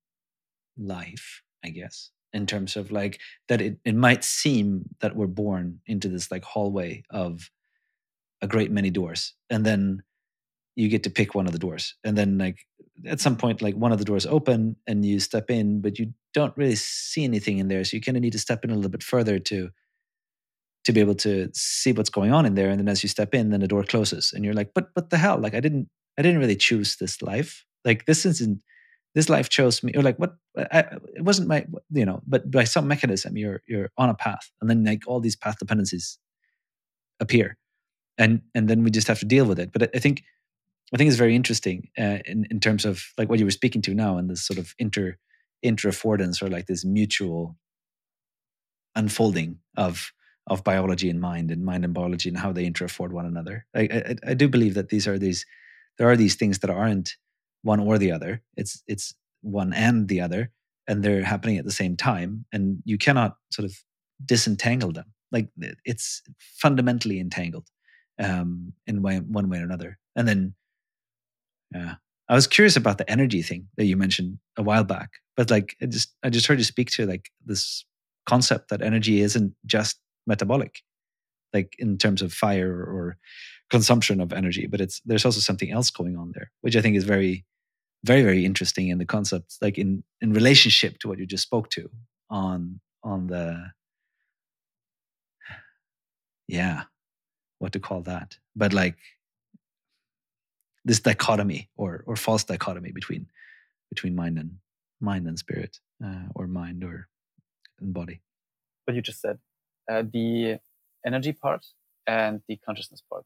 life, I guess, in terms of like that it, it might seem that we're born into this like hallway of a great many doors, and then you get to pick one of the doors, and then like at some point like one of the doors open and you step in, but you don't really see anything in there, so you kind of need to step in a little bit further to to be able to see what's going on in there. And then as you step in, then the door closes and you're like, but what the hell, like i didn't i didn't really choose this life. Like this isn't this life chose me, or like what I, it wasn't my, you know, but by some mechanism you're you're on a path, and then like all these path dependencies appear, and and then we just have to deal with it. But I, I think I think it's very interesting uh, in in terms of like what you were speaking to now, and this sort of inter inter-affordance, or like this mutual unfolding of of biology and mind, and mind and biology, and how they inter-afford one another. I, I I do believe that these are these there are these things that aren't one or the other. It's it's one and the other, and they're happening at the same time, and you cannot sort of disentangle them. Like it's fundamentally entangled um, in way, one way or another. And then, yeah, I was curious about the energy thing that you mentioned a while back, but like I just I just heard you speak to like this concept that energy isn't just metabolic, like in terms of fire or consumption of energy, but it's there's also something else going on there, which I think is very, very, very interesting in the concept, like in in relationship to what you just spoke to on on the yeah, what to call that, but like this dichotomy or or false dichotomy between between mind and mind and spirit, uh, or mind or and body. What you just said, uh, the energy part and the consciousness part.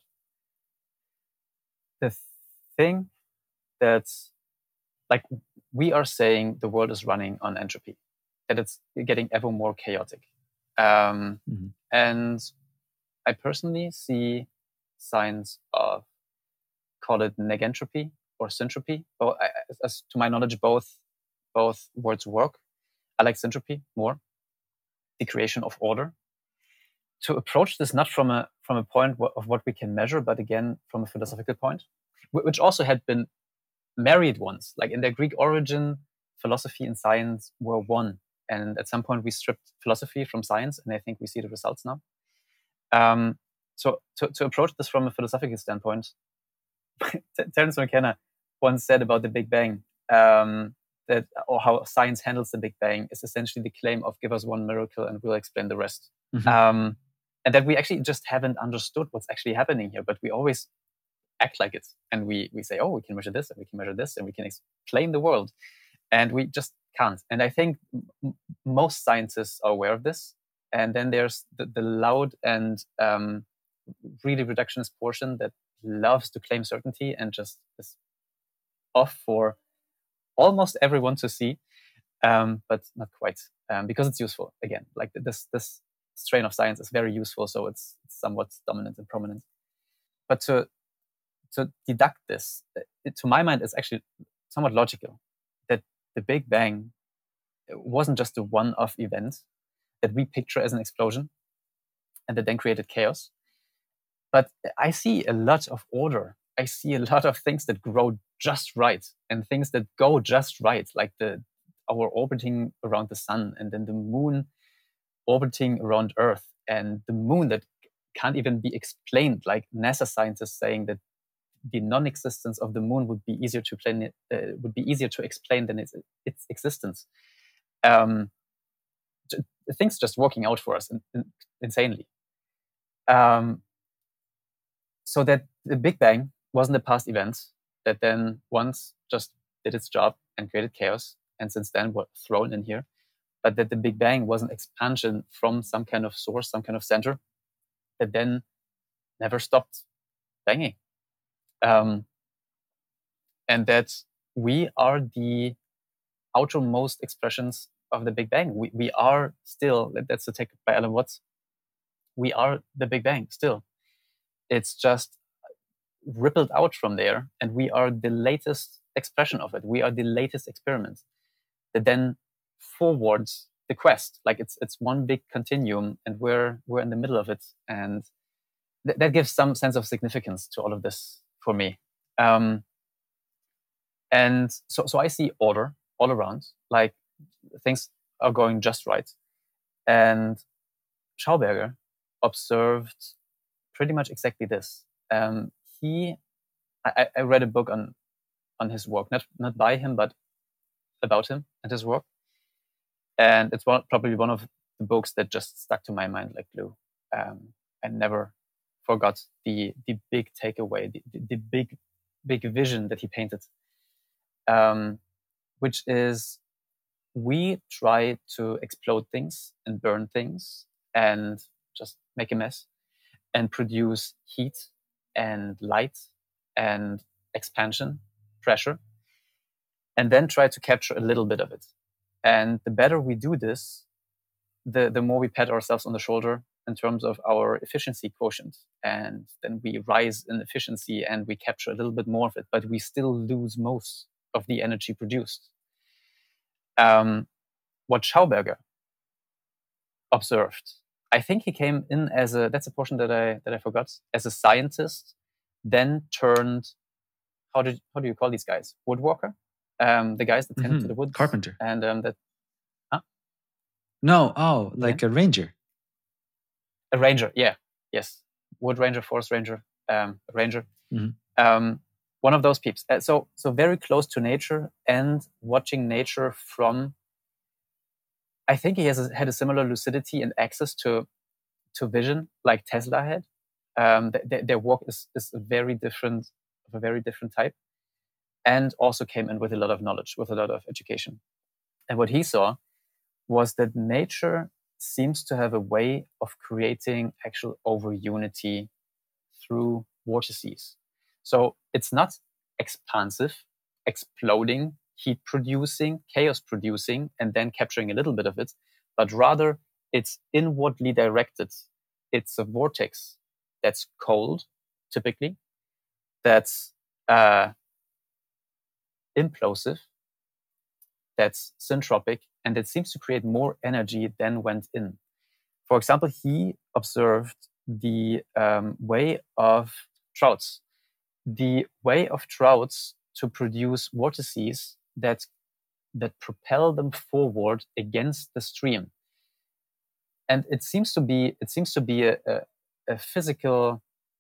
The thing that's like we are saying the world is running on entropy, that it's getting ever more chaotic. Um, mm-hmm. And I personally see signs of, call it negentropy or syntropy. But as, as to my knowledge, both both words work. I like syntropy more, the creation of order. To approach this not from a from a point of what we can measure, but again from a philosophical point, which also had been married once. Like in their Greek origin, philosophy and science were one. And at some point we stripped philosophy from science, and I think we see the results now. Um, so to, to approach this from a philosophical standpoint, Terence McKenna once said about the Big Bang, um, that or how science handles the Big Bang is essentially the claim of give us one miracle and we'll explain the rest. Mm-hmm. Um, and that we actually just haven't understood what's actually happening here, but we always act like it. And we we say, oh, we can measure this and we can measure this and we can explain the world. And we just can't. And I think m- most scientists are aware of this. And then there's the, the loud and um, really reductionist portion that loves to claim certainty and just is off for almost everyone to see, um, but not quite, um, because it's useful. Again, like this this strain of science is very useful, so it's, it's somewhat dominant and prominent. But to to deduct this, it, to my mind, it's actually somewhat logical that the Big Bang wasn't just a one-off event that we picture as an explosion and that then created chaos. But I see a lot of order. I see a lot of things that grow just right and things that go just right, like the our orbiting around the sun, and then the moon orbiting around Earth, and the moon that can't even be explained. Like NASA scientists saying that the non-existence of the moon would be easier to explain. Uh, would be easier to explain than its its existence. Um, things just working out for us in, in, insanely. Um, so that the Big Bang wasn't a past event that then once just did its job and created chaos, and since then were thrown in here, but that the Big Bang was an expansion from some kind of source, some kind of center, that then never stopped banging. Um, and that we are the outermost expressions of the Big Bang. We, we are still, that's the take by Alan Watts, we are the Big Bang still. It's just rippled out from there, and we are the latest expression of it. We are the latest experiment that then forwards the quest. Like it's it's one big continuum, and we're we're in the middle of it, and th- that gives some sense of significance to all of this for me. Um, and so so I see order all around, like things are going just right. And Schauberger observed pretty much exactly this. Um, he, I, I read a book on on his work, not not by him, but about him and his work. And it's one, probably one of the books that just stuck to my mind like glue. Um, I never forgot the the big takeaway, the, the, the big big vision that he painted, um, which is we try to explode things and burn things and just make a mess and produce heat and light and expansion, pressure, and then try to capture a little bit of it. And the better we do this, the, the more we pat ourselves on the shoulder in terms of our efficiency quotient. And then we rise in efficiency and we capture a little bit more of it, but we still lose most of the energy produced. Um, what Schauberger observed, I think he came in as a, that's a portion that I that I forgot, as a scientist, then turned, how did how do you call these guys? Woodworker? Um, the guys that tend mm-hmm. to the woods. Carpenter. And um, that, huh? No, oh, like yeah. a ranger. A ranger, yeah, yes. Wood ranger, forest ranger, um, ranger. Mm-hmm. Um, one of those peeps. Uh, so, so very close to nature and watching nature from, I think he has a, had a similar lucidity and access to to vision like Tesla had. Um, th- their work is, is a very different, of a very different type, and also came in with a lot of knowledge, with a lot of education. And what he saw was that nature seems to have a way of creating actual over unity through vortices. So it's not expansive, exploding, heat producing, chaos producing, and then capturing a little bit of it, but rather it's inwardly directed. It's a vortex that's cold, typically, that's uh, implosive, that's syntropic, and it seems to create more energy than went in. For example, he observed the um, way of trouts, the way of trouts to produce vortices that that propel them forward against the stream. And it seems to be it seems to be a, a, a physical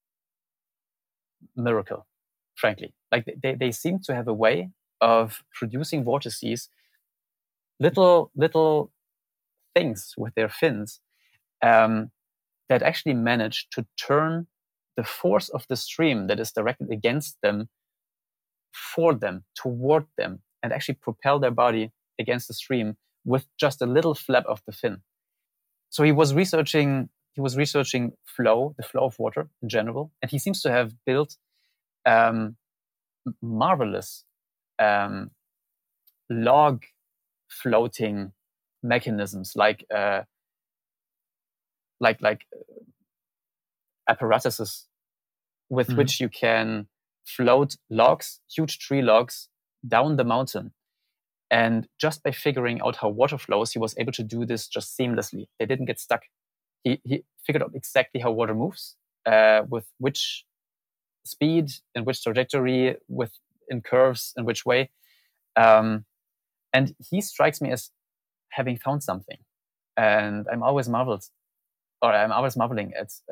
miracle, frankly. Like they, they seem to have a way of producing vortices, little little things with their fins um, that actually manage to turn the force of the stream that is directed against them for them, toward them, and actually propel their body against the stream with just a little flap of the fin. So he was researching he was researching flow, the flow of water in general, and he seems to have built um, marvelous um, log floating mechanisms, like uh, like like apparatuses with mm-hmm. which you can float logs, huge tree logs, down the mountain. And just by figuring out how water flows, he was able to do this just seamlessly. They didn't get stuck. He he figured out exactly how water moves, uh, with which speed, in which trajectory, with in curves, in which way. Um, and he strikes me as having found something. And I'm always marveled, or I'm always marveling at uh,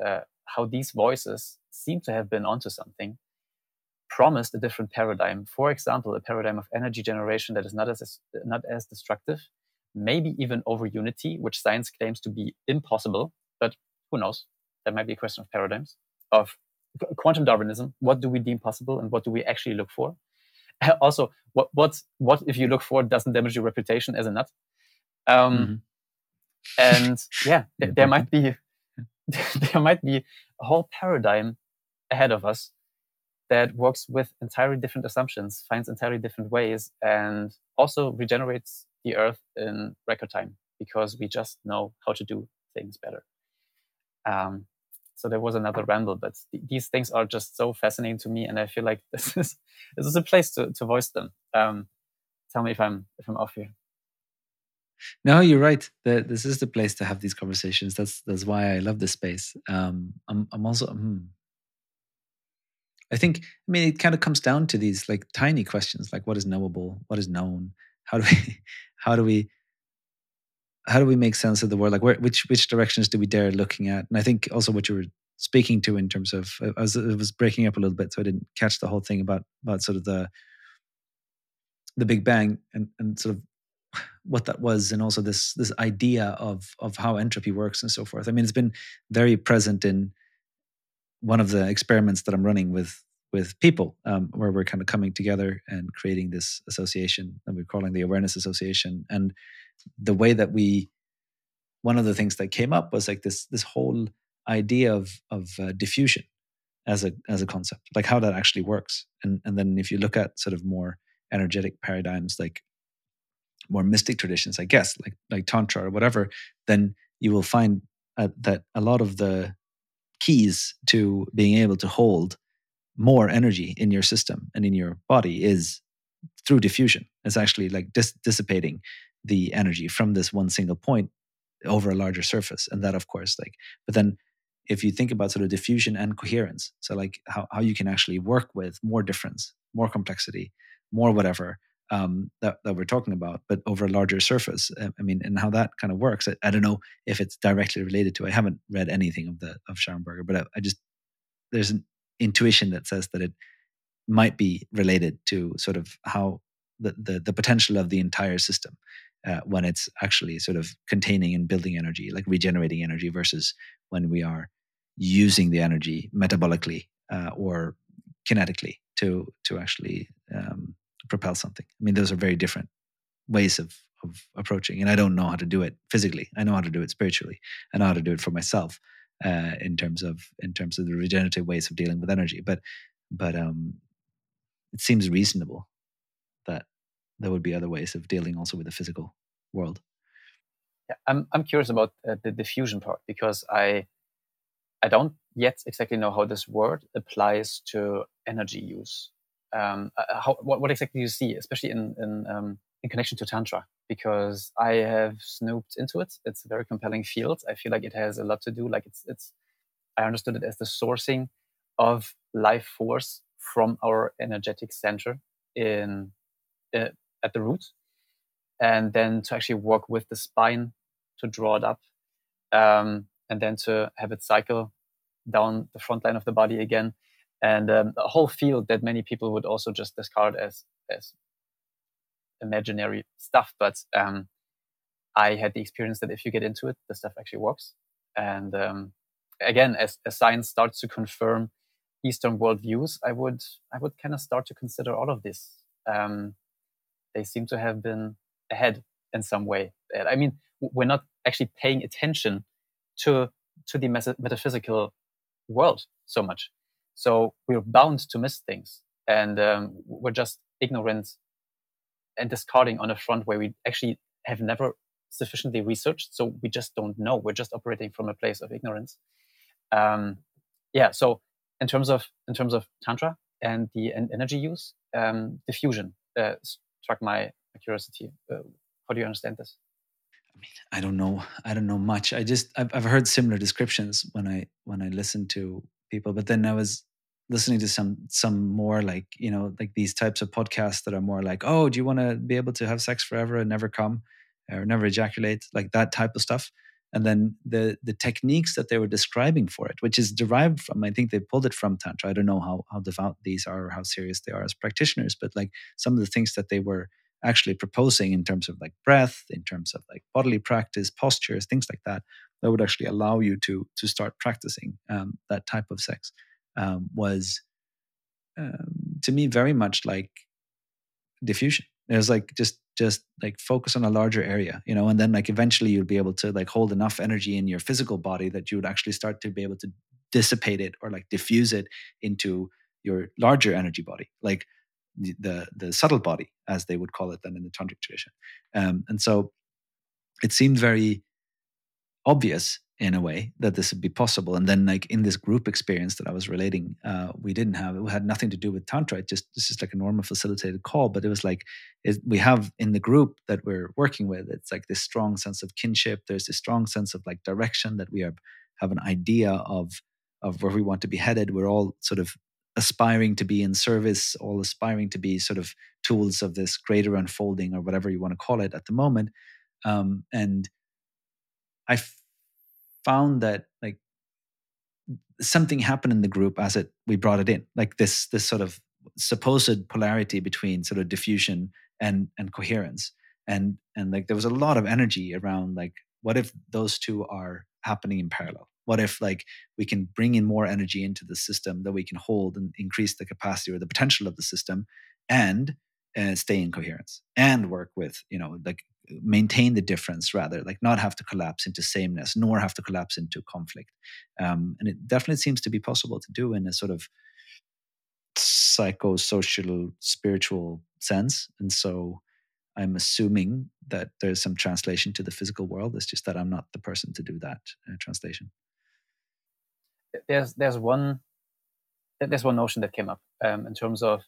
how these voices seem to have been onto something, promised a different paradigm. For example, a paradigm of energy generation that is not as not as destructive, maybe even over unity, which science claims to be impossible. But who knows? That might be a question of paradigms, of quantum Darwinism. What do we deem possible, and what do we actually look for? Also, what what what if you look for doesn't damage your reputation as a nut? Um, Mm-hmm. and yeah, Yeah, th- there point. might be there might be a whole paradigm ahead of us that works with entirely different assumptions, finds entirely different ways, and also regenerates the earth in record time because we just know how to do things better. Um, so there was another ramble, but th- these things are just so fascinating to me, and I feel like this is this is a place to, to voice them. Um, tell me if I'm if I'm off here. No, you're right. The, this is the place to have these conversations. That's that's why I love this space. Um, I'm I'm also. Hmm, I think. I mean, it kind of comes down to these like tiny questions, like what is knowable, what is known, how do we, how do we, how do we make sense of the world? Like, where, which which directions do we dare looking at? And I think also what you were speaking to in terms of, I was, it was breaking up a little bit, so I didn't catch the whole thing about about sort of the the Big Bang and and sort of what that was, and also this this idea of of how entropy works and so forth. I mean, it's been very present in one of the experiments that I'm running with with people, um, where we're kind of coming together and creating this association that we're calling the Awareness Association. And the way that we, one of the things that came up was like this this whole idea of of uh, diffusion as a as a concept, like how that actually works. And and then if you look at sort of more energetic paradigms, like more mystic traditions, I guess, like like tantra or whatever, then you will find uh, that a lot of the keys to being able to hold more energy in your system and in your body is through diffusion. It's actually like dis- dissipating the energy from this one single point over a larger surface. And that, of course, like, but then if you think about sort of diffusion and coherence, so like how, how you can actually work with more difference, more complexity, more whatever, um, that, that we're talking about, but over a larger surface. Uh, I mean, and how that kind of works. I, I don't know if it's directly related to, I haven't read anything of the, of Scharnberger, but I, I just, there's an intuition that says that it might be related to sort of how the, the, the potential of the entire system, uh, when it's actually sort of containing and building energy, like regenerating energy, versus when we are using the energy metabolically, uh, or kinetically to to actually um, propel something. I mean, those are very different ways of of approaching, and I don't know how to do it physically. I know how to do it spiritually. I know how to do it for myself, uh, in terms of in terms of the regenerative ways of dealing with energy. But but um, it seems reasonable that there would be other ways of dealing also with the physical world. Yeah, I'm I'm curious about uh, the diffusion part because I I don't yet exactly know how this word applies to energy use. Um, uh, how, what, what exactly do you see, especially in in, um, in connection to Tantra? Because I have snooped into it. It's a very compelling field. I feel like it has a lot to do. Like it's it's. I understood it as the sourcing of life force from our energetic center in uh, at the root, and then to actually work with the spine to draw it up, um, and then to have it cycle down the front line of the body again, and um, a whole field that many people would also just discard as as imaginary stuff. But um, I had the experience that if you get into it, the stuff actually works. And um, again, as, as science starts to confirm Eastern worldviews, I would I would kind of start to consider all of this. Um, they seem to have been ahead in some way. I mean, we're not actually paying attention to to the metaphysical world so much. So we're bound to miss things, and um, we're just ignorant and discarding on a front where we actually have never sufficiently researched. So we just don't know. We're just operating from a place of ignorance. Um, yeah. So in terms of in terms of tantra and the and energy use, um, diffusion uh, struck my curiosity. Uh, how do you understand this? I mean, I don't know. I don't know much. I just I've, I've heard similar descriptions when I when I listen to people, but then I was listening to some some more like, you know, like these types of podcasts that are more like, oh, do you want to be able to have sex forever and never come or never ejaculate, like that type of stuff. And then the the techniques that they were describing for it, which is derived from, I think they pulled it from Tantra. I don't know how how devout these are or how serious they are as practitioners, but like some of the things that they were actually proposing in terms of like breath, in terms of like bodily practice, postures, things like that, that would actually allow you to to start practicing um, that type of sex, um, was um, to me very much like diffusion. It was like just just like focus on a larger area, you know, and then like eventually you'd be able to like hold enough energy in your physical body that you would actually start to be able to dissipate it or like diffuse it into your larger energy body, like the the, the subtle body, as they would call it then in the tantric tradition. Um, and so it seemed very obvious in a way that this would be possible. And then like in this group experience that I was relating, uh, we didn't have, it had nothing to do with Tantra. It just, this is like a normal facilitated call, but it was like, it, we have in the group that we're working with, it's like this strong sense of kinship. There's this strong sense of like direction that we are, have an idea of, of where we want to be headed. We're all sort of aspiring to be in service, all aspiring to be sort of tools of this greater unfolding or whatever you want to call it at the moment. Um, and I found that like something happened in the group as it we brought it in, like this this sort of supposed polarity between sort of diffusion and and coherence, and and like there was a lot of energy around like, what if those two are happening in parallel? What if like we can bring in more energy into the system that we can hold and increase the capacity or the potential of the system, and uh, stay in coherence and work with, you know, like maintain the difference, rather like not have to collapse into sameness nor have to collapse into conflict. Um, and it definitely seems to be possible to do in a sort of psychosocial spiritual sense. And so I'm assuming that there's some translation to the physical world. It's just that I'm not the person to do that uh, translation. There's there's one there's one notion that came up um, in terms of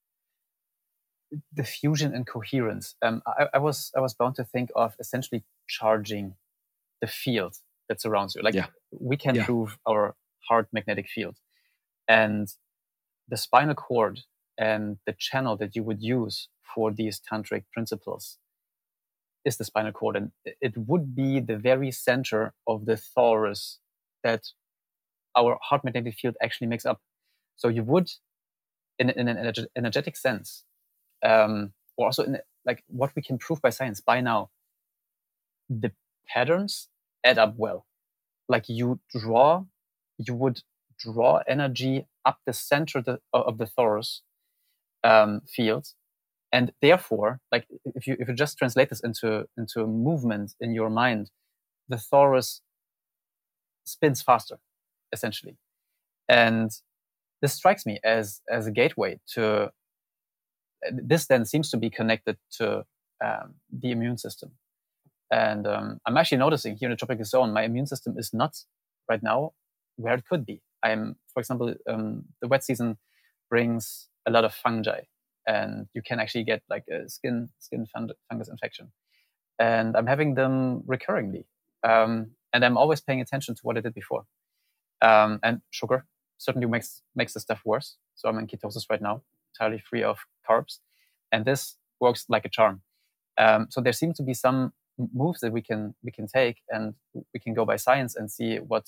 diffusion and coherence. Um, I, I was I was bound to think of essentially charging the field that surrounds you. Like yeah. we can yeah. prove our heart magnetic field, and the spinal cord and the channel that you would use for these tantric principles is the spinal cord, and it would be the very center of the torus that our heart magnetic field actually makes up. So you would, in, in an energetic sense, um, or also in like what we can prove by science by now, the patterns add up well. Like you draw, you would draw energy up the center of the, of the torus um, field, and therefore, like if you if you just translate this into into a movement in your mind, the torus spins faster, essentially, and this strikes me as as a gateway to. This then seems to be connected to um, the immune system. And um, I'm actually noticing here in the tropical zone, my immune system is not right now where it could be. I'm, for example, um, the wet season brings a lot of fungi, and you can actually get like a skin skin fungus infection. And I'm having them recurringly. Um, and I'm always paying attention to what I did before. Um, and sugar certainly makes makes the stuff worse. So I'm in ketosis right now, entirely free of carbs, and this works like a charm. Um, so there seem to be some moves that we can we can take, and we can go by science and see what.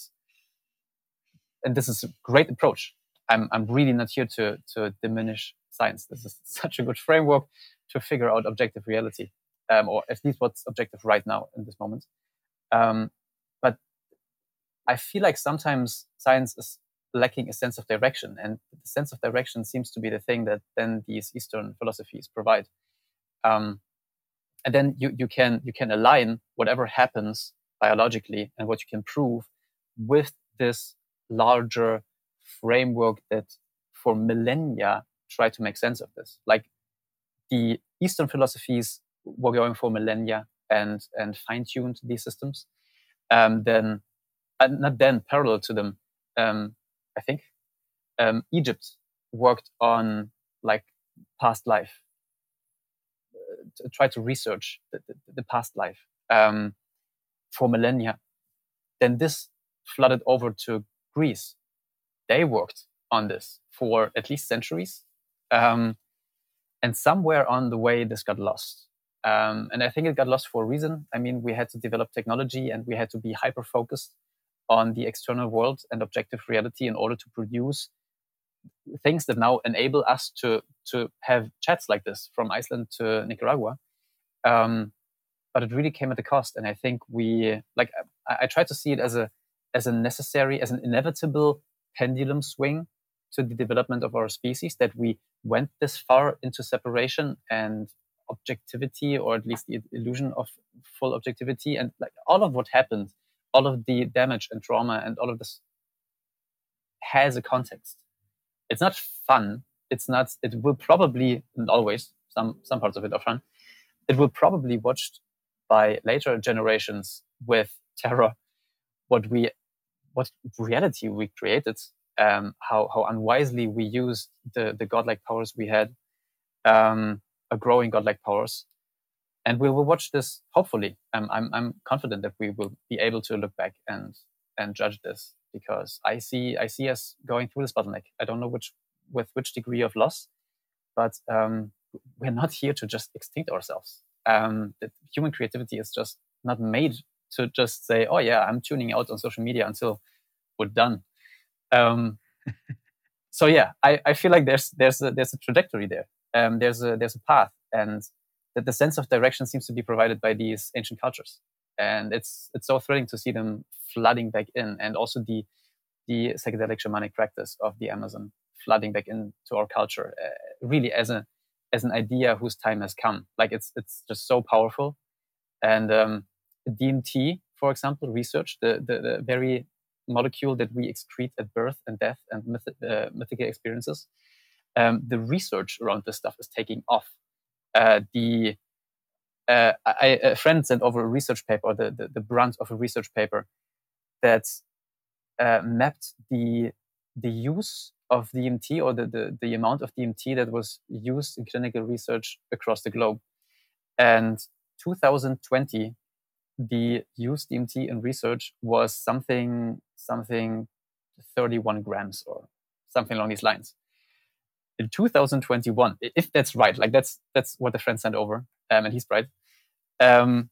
And this is a great approach. I'm I'm really not here to to diminish science. This is such a good framework to figure out objective reality, um, or at least what's objective right now in this moment. Um, but I feel like sometimes science is lacking a sense of direction, and the sense of direction seems to be the thing that then these Eastern philosophies provide. Um, and then you you can you can align whatever happens biologically and what you can prove with this larger framework that for millennia try to make sense of this. Like the Eastern philosophies were going for millennia and and fine-tuned these systems. Um, then uh, not then parallel to them. Um, I think um, Egypt worked on like past life, uh, to try to research the, the, the past life um, for millennia. Then this flooded over to Greece. They worked on this for at least centuries. Um, and somewhere on the way, this got lost. Um, and I think it got lost for a reason. I mean, we had to develop technology and we had to be hyper focused on the external world and objective reality in order to produce things that now enable us to to have chats like this from Iceland to Nicaragua. Um, but it really came at a cost, and I think we like I, I try to see it as a as a necessary, as an inevitable pendulum swing to the development of our species, that we went this far into separation and objectivity, or at least the illusion of full objectivity, and like all of what happened, all of the damage and trauma and all of this has a context. It's not fun. It's not, it will probably, not always, some, some parts of it are fun. It will probably watched by later generations with terror what we, what reality we created, um, how, how unwisely we used the, the godlike powers we had, um, a growing godlike powers. And we will watch this, hopefully. Um, I'm, I'm confident that we will be able to look back and, and judge this, because I see, I see us going through this bottleneck. I don't know which, with which degree of loss, but um, we're not here to just extinct ourselves. Um, that human creativity is just not made to just say, oh yeah, I'm tuning out on social media until we're done. Um, so yeah, I, I feel like there's there's a, there's a trajectory there. Um, there's a there's a path, and that the sense of direction seems to be provided by these ancient cultures, and it's it's so thrilling to see them flooding back in, and also the the psychedelic shamanic practice of the Amazon flooding back into our culture, uh, really as a as an idea whose time has come. Like it's it's just so powerful, and um, D M T, for example, research the, the the very molecule that we excrete at birth and death and myth, uh, mythical experiences. Um, the research around this stuff is taking off. Uh, the uh, I, a friend sent over a research paper, the, the, the brunt of a research paper that uh, mapped the the use of D M T, or the, the, the amount of D M T that was used in clinical research across the globe. And two thousand twenty, the used D M T in research was something something thirty-one grams or something along these lines. In two thousand twenty-one, if that's right, like that's that's what the friend sent over, um, and he's right, um,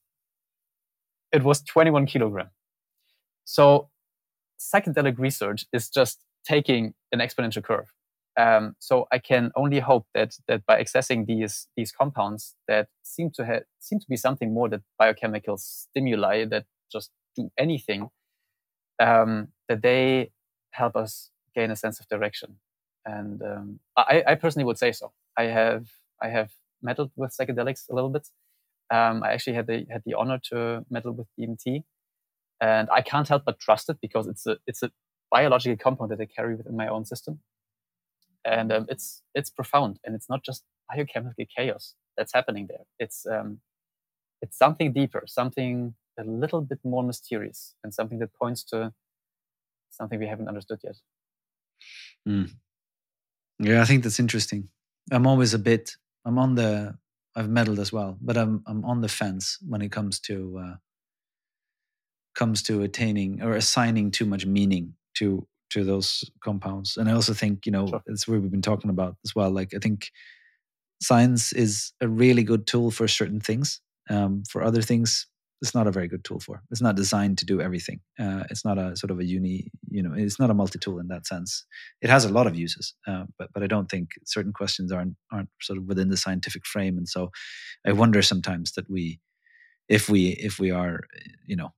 it was twenty-one kilogram. So psychedelic research is just taking an exponential curve. Um, so I can only hope that that by accessing these these compounds that seem to have seem to be something more than biochemical stimuli that just do anything, um, that they help us gain a sense of direction. And um, I, I personally would say so. I have I have meddled with psychedelics a little bit. Um, I actually had the had the honor to meddle with D M T, and I can't help but trust it, because it's a it's a biological compound that I carry within my own system, and um, it's it's profound, and it's not just biochemical chaos that's happening there. It's um, it's something deeper, something a little bit more mysterious, and something that points to something we haven't understood yet. Mm. Yeah, I think that's interesting. I'm always a bit. I'm on the. I've meddled as well, but I'm I'm on the fence when it comes to uh, comes to attaining or assigning too much meaning to to those compounds. And I also think, you know, Sure. it's what we've been talking about as well. Like I think science is a really good tool for certain things. Um, for other things, it's not a very good tool for. It's not designed to do everything. Uh, it's not a sort of a uni, you know, it's not a multi-tool in that sense. It has a lot of uses, uh, but but I don't think certain questions aren't aren't sort of within the scientific frame. And so I wonder sometimes that we, if we if we are, you know,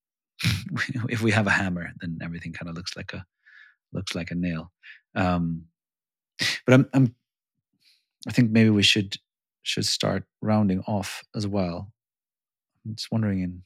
if we have a hammer, then everything kind of looks like a looks like a nail. Um, but I'm I'm I think maybe we should should start rounding off as well. I'm just wondering in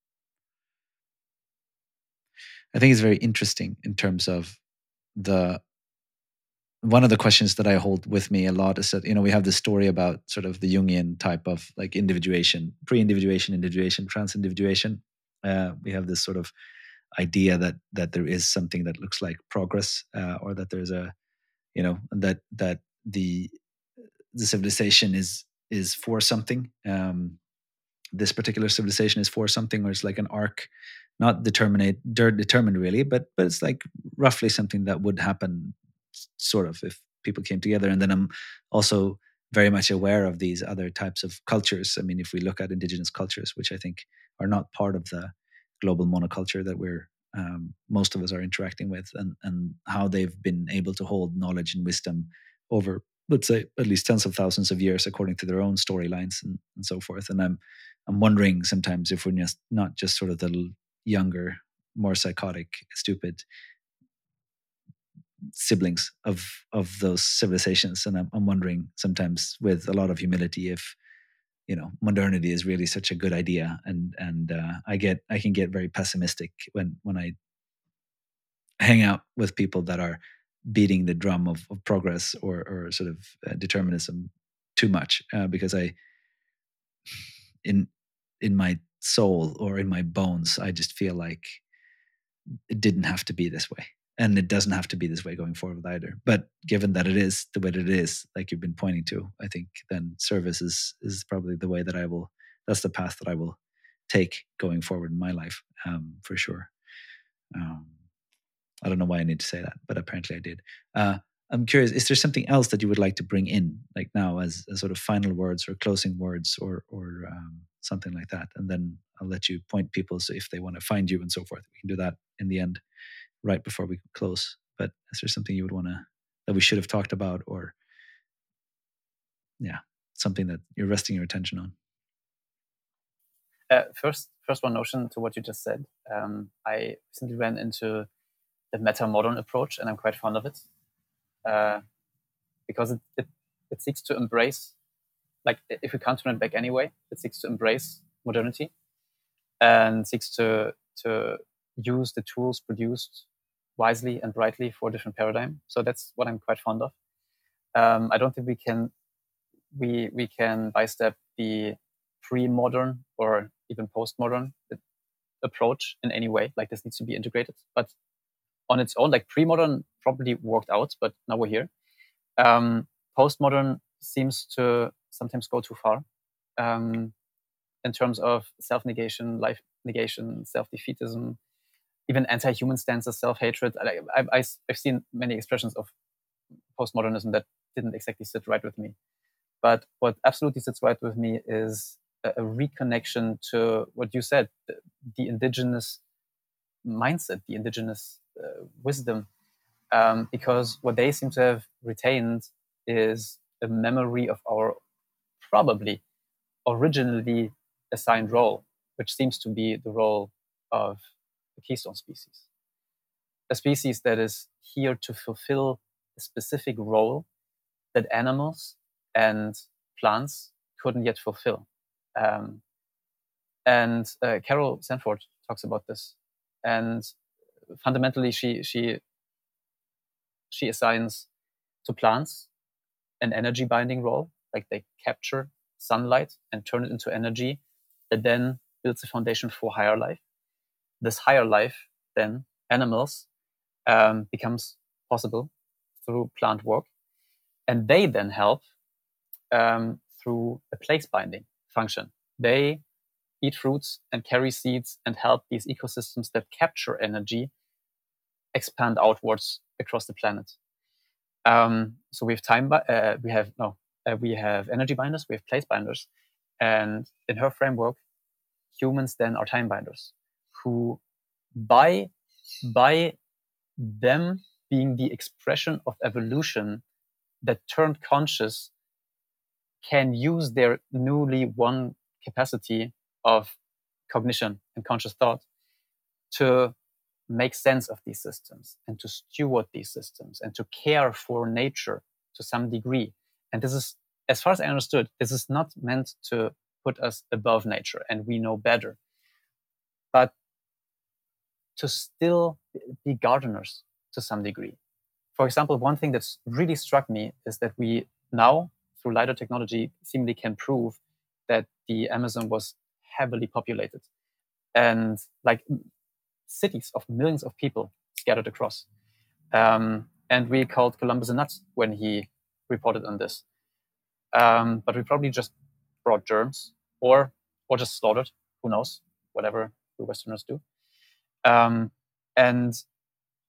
I think it's very interesting in terms of the one of the questions that I hold with me a lot is that, you know, we have this story about sort of the Jungian type of like individuation, pre-individuation, individuation, trans-individuation. Uh, we have this sort of idea that that there is something that looks like progress, uh, or that there's a, you know, that that the the civilization is is for something. Um, this particular civilization is for something, or it's like an arc, not determinate, determined really, but but it's like roughly something that would happen, sort of, if people came together. And then I'm also very much aware of these other types of cultures. I mean, if we look at indigenous cultures, which I think are not part of the global monoculture that we're um, most of us are interacting with, and and how they've been able to hold knowledge and wisdom over, let's say, at least tens of thousands of years, according to their own storylines and, and so forth. And I'm I'm wondering sometimes if we're just not just sort of the younger, more psychotic, stupid siblings of of those civilizations. And I'm, I'm wondering sometimes, with a lot of humility, if you know modernity is really such a good idea. And and uh, I get I can get very pessimistic when when I hang out with people that are beating the drum of, of progress or or sort of uh, determinism too much, uh, because I in in my soul or in my bones I just feel like it didn't have to be this way, and it doesn't have to be this way going forward either. But given that it is the way that it is, like you've been pointing to, I think then service is is probably the way that I will that's the path that I will take going forward in my life, um, for sure. um, I don't know why I need to say that, but apparently I did. uh, I'm curious, is there something else that you would like to bring in, like now, as, as sort of final words or closing words, or or um, something like that? And then I'll let you point people, so if they want to find you and so forth, we can do that in the end, right before we close. But is there something you would want to, that we should have talked about, or yeah, something that you're resting your attention on? Uh, first, first one notion to what you just said. Um, I recently ran into the meta-modern approach, and I'm quite fond of it, uh, because it, it it seeks to embrace, like if we can't turn it back anyway, it seeks to embrace modernity and seeks to to use the tools produced wisely and brightly for a different paradigm. So that's what I'm quite fond of. Um, I don't think we can we we can bystep the pre-modern or even post-modern approach in any way. Like, this needs to be integrated, but on its own, like pre-modern probably worked out, but now we're here. Um, post-modern seems to sometimes go too far, um, in terms of self-negation, life negation, self-defeatism, even anti-human stances, self-hatred. I, I, I, I've seen many expressions of postmodernism that didn't exactly sit right with me. But what absolutely sits right with me is a, a reconnection to what you said, the, the indigenous mindset, the indigenous uh, wisdom, um, because what they seem to have retained is a memory of our probably originally assigned role, which seems to be the role of the keystone species. A species that is here to fulfill a specific role that animals and plants couldn't yet fulfill. Um, and uh, Carol Sanford talks about this. And fundamentally, she she she assigns to plants an energy binding role, like they capture sunlight and turn it into energy that then builds a foundation for higher life. This higher life, then animals, um, becomes possible through plant work, and they then help um, through a place binding function. They eat fruits and carry seeds and help these ecosystems that capture energy expand outwards across the planet. Um, so we have time, uh, we have no, uh, we have energy binders, we have place binders, and in her framework, humans then are time binders, who by by them being the expression of evolution that turned conscious, can use their newly won capacity of cognition and conscious thought to make sense of these systems and to steward these systems and to care for nature to some degree. And this is, as far as I understood, this is not meant to put us above nature and we know better, but to still be gardeners to some degree. For example, one thing that's really struck me is that we now, through LiDAR technology, seemingly can prove that the Amazon was heavily populated, and like cities of millions of people scattered across. Um, and we called Columbus a nut when he reported on this. Um, but we probably just brought germs, or or just slaughtered. Who knows? Whatever the Westerners do. Um, and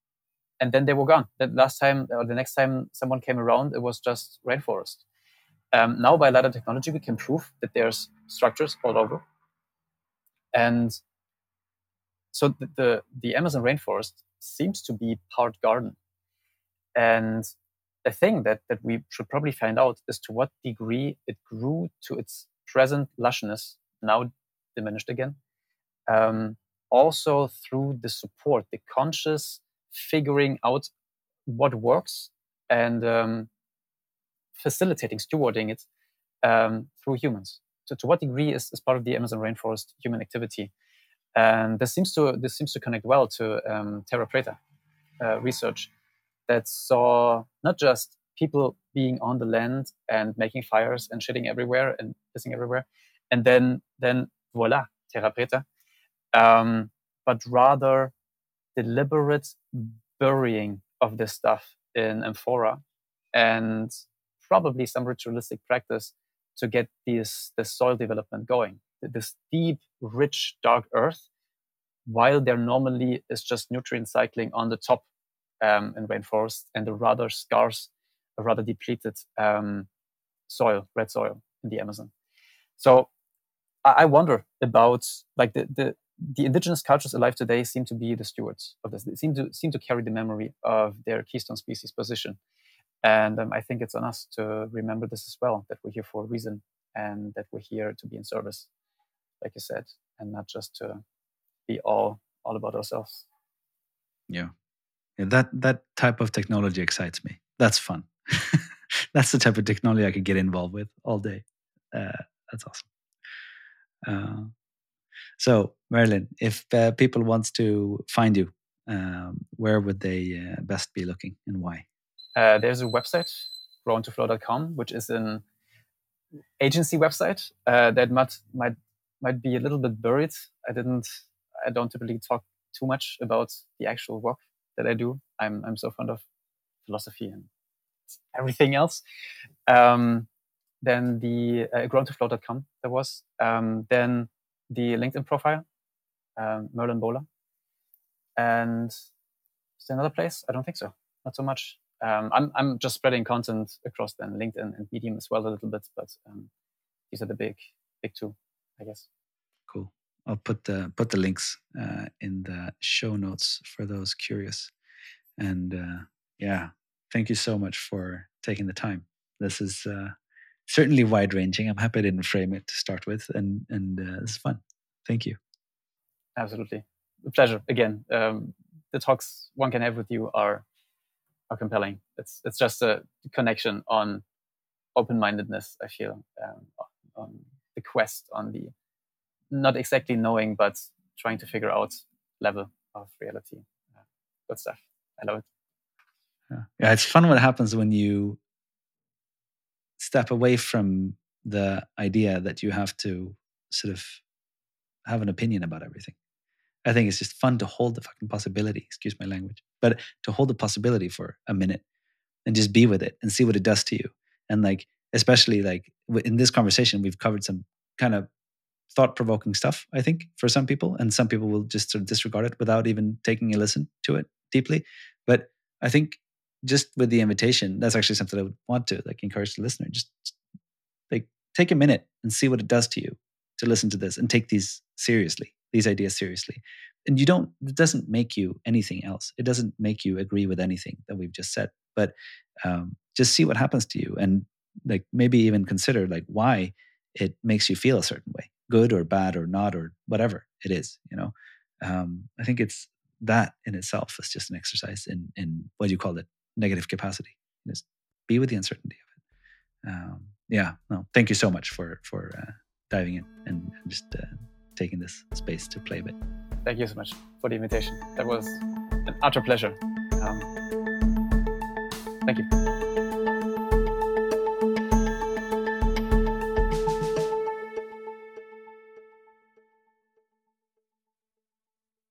and then they were gone. The last time or the next time someone came around, it was just rainforest. Um, now, by LiDAR technology, we can prove that there's structures all over. And so the, the, the Amazon rainforest seems to be part garden. And the thing that, that we should probably find out is to what degree it grew to its present lushness, now diminished again, um, also through the support, the conscious figuring out what works and um, facilitating, stewarding it um, through humans. So to what degree is, is part of the Amazon rainforest human activity? And this seems to this seems to connect well to um, Terra Preta uh, research that saw not just people being on the land and making fires and shitting everywhere and pissing everywhere, and then then voila, Terra Preta, um, but rather deliberate burying of this stuff in amphora and probably some ritualistic practice to get this, this soil development going. This deep, rich, dark earth, while there normally is just nutrient cycling on the top um, in rainforest and a rather scarce, a rather depleted um, soil, red soil in the Amazon. So I, I wonder about like the, the the indigenous cultures alive today seem to be the stewards of this. They seem to seem to carry the memory of their keystone species position. And um, I think it's on us to remember this as well, that we're here for a reason and that we're here to be in service, like you said, and not just to be all all about ourselves. Yeah. yeah that that type of technology excites me. That's fun. That's the type of technology I could get involved with all day. Uh, that's awesome. Uh, so, Merlin, if uh, people wants to find you, um, where would they uh, best be looking and why? Uh, there's a website, grown to flow dot com, which is an agency website uh, that might might might be a little bit buried. I didn't, I don't typically talk too much about the actual work that I do. I'm I'm so fond of philosophy and everything else. Um, then the uh, grown to flow dot com there was. Um, then the LinkedIn profile, um, Merlin Bowler. And is there another place? I don't think so. Not so much. Um, I'm I'm just spreading content across then LinkedIn and Medium as well a little bit, but um, these are the big big two, I guess. Cool. I'll put the put the links uh, in the show notes for those curious. And uh, yeah, thank you so much for taking the time. This is uh, certainly wide ranging. I'm happy I didn't frame it to start with, and and uh, this is fun. Thank you. Absolutely, a pleasure. Again, um, the talks one can have with you are are compelling. It's it's just a connection on open-mindedness. I feel um, on the quest, on the not exactly knowing, but trying to figure out level of reality. Uh, good stuff. I love it. Yeah. yeah, it's fun what happens when you step away from the idea that you have to sort of have an opinion about everything. I think it's just fun to hold the fucking possibility, excuse my language, but to hold the possibility for a minute and just be with it and see what it does to you. And like, especially like in this conversation, we've covered some kind of thought-provoking stuff, I think, for some people, and some people will just sort of disregard it without even taking a listen to it deeply. But I think just with the invitation, that's actually something I would want to like encourage the listener. Just like take a minute and see what it does to you to listen to this and take these seriously, these ideas seriously. And you don't, it doesn't make you anything else. It doesn't make you agree with anything that we've just said, but um, just see what happens to you and like maybe even consider like why it makes you feel a certain way, good or bad or not, or whatever it is, you know. Um, I think it's that in itself is just an exercise in, in what do you call it? Negative capacity. Just be with the uncertainty of it. Um, yeah, no, thank you so much for, for uh, diving in and, and just uh, taking this space to play a bit. Thank you so much for the invitation. That was an utter pleasure. Um, thank you.